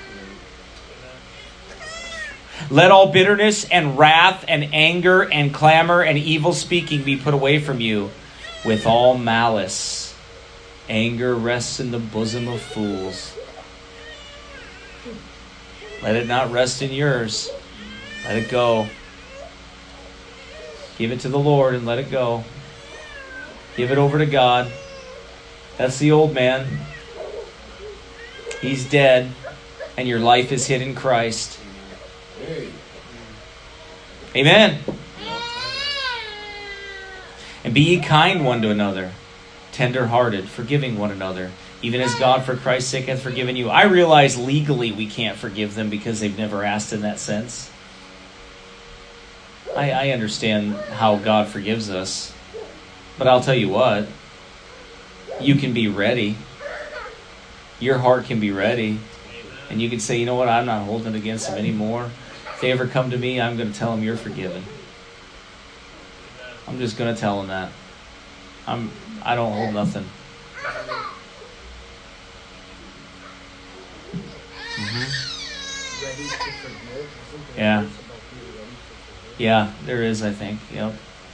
Let all bitterness and wrath and anger and clamor and evil speaking be put away from you with all malice. Anger rests in the bosom of fools. Let it not rest in yours. Let it go. Give it to the Lord and let it go. Give it over to God. That's the old man. He's dead, and your life is hid in Christ. Amen. And be ye kind one to another, tender-hearted, forgiving one another, even as God for Christ's sake hath forgiven you. I realize legally we can't forgive them because they've never asked in that sense. I, I understand how God forgives us. But I'll tell you what, you can be ready. Your heart can be ready. And you can say, you know what, I'm not holding it against them anymore. If they ever come to me, I'm going to tell them you're forgiven. I'm just going to tell them that. I'm, I don't hold nothing. Mm-hmm. Ready to forgive. Isn't there Yeah. a verse about being ready to forgive? Yeah, there is, I think. Yep.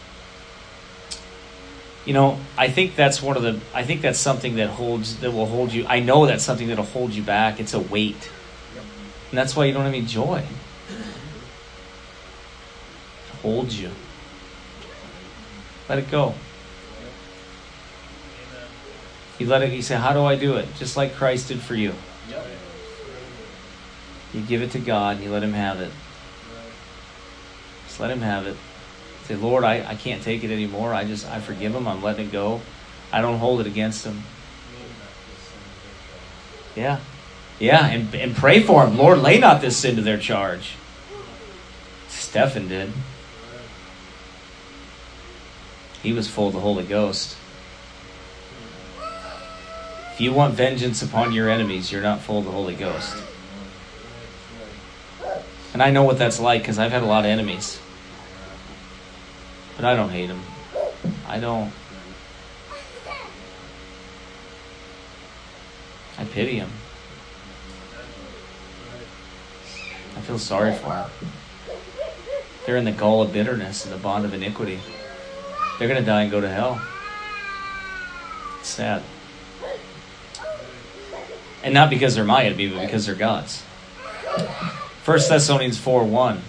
You know, I think that's one of the I think that's something that holds that will hold you. I know that's something that'll hold you back. It's a weight. And that's why you don't have any joy. It holds you. Let it go. You let it you say, how do I do it? Just like Christ did for you. You give it to God and you let him have it. Just let him have it. Say, Lord, I, I can't take it anymore. I just, I forgive him. I'm letting it go. I don't hold it against him. Yeah. Yeah, and, and pray for him. Lord, lay not this sin to their charge. Stephen did. He was full of the Holy Ghost. If you want vengeance upon your enemies, you're not full of the Holy Ghost. And I know what that's like because I've had a lot of enemies. But I don't hate them. I don't. I pity them. I feel sorry for them. They're in the gall of bitterness and the bond of iniquity. They're going to die and go to hell. It's sad. And not because they're my enemy, but because they're God's. First Thessalonians four one.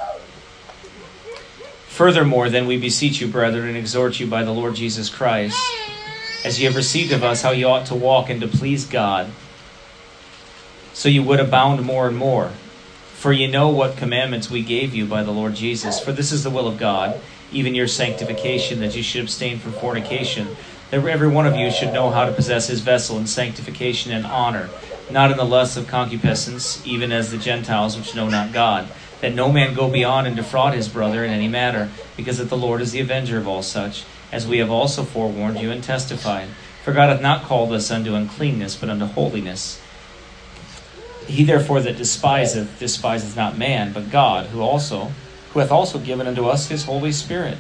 Furthermore, then we beseech you, brethren, and exhort you by the Lord Jesus Christ, as ye have received of us how ye ought to walk and to please God, so you would abound more and more. For ye know what commandments we gave you by the Lord Jesus. For this is the will of God, even your sanctification, that you should abstain from fornication, that every one of you should know how to possess his vessel in sanctification and honor, not in the lust of concupiscence, even as the Gentiles which know not God, that no man go beyond and defraud his brother in any matter, because that the Lord is the avenger of all such, as we have also forewarned you and testified. For God hath not called us unto uncleanness, but unto holiness. He therefore that despiseth, despiseth not man, but God, who also, who hath also given unto us his Holy Spirit.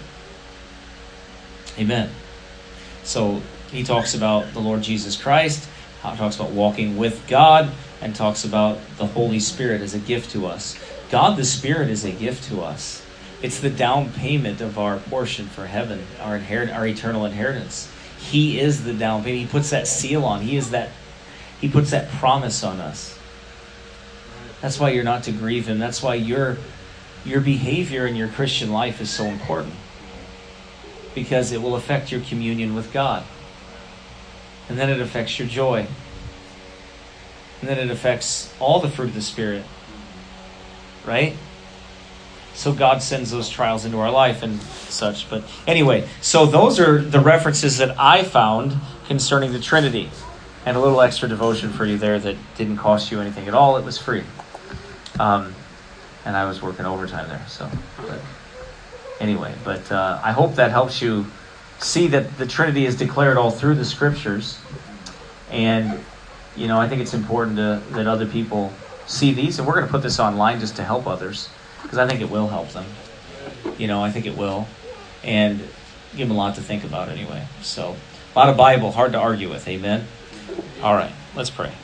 Amen. So he talks about the Lord Jesus Christ, how he talks about walking with God, and talks about the Holy Spirit as a gift to us. God the Spirit is a gift to us. It's the down payment of our portion for heaven, our inherit, our eternal inheritance. He is the down payment. He puts that seal on. He is that. He puts that promise on us. That's why you're not to grieve him. That's why your your behavior in your Christian life is so important, because it will affect your communion with God, and then it affects your joy, and then it affects all the fruit of the Spirit. Right? So God sends those trials into our life and such. But anyway, so those are the references that I found concerning the Trinity. And a little extra devotion for you there that didn't cost you anything at all. It was free. Um, and I was working overtime there. So, but anyway, but uh, I hope that helps you see that the Trinity is declared all through the Scriptures. And, you know, I think it's important to, that other people see these. And we're going to put this online just to help others, because I think it will help them. You know, I think it will. And give them a lot to think about anyway. So, a lot of Bible, hard to argue with. Amen? All right, let's pray.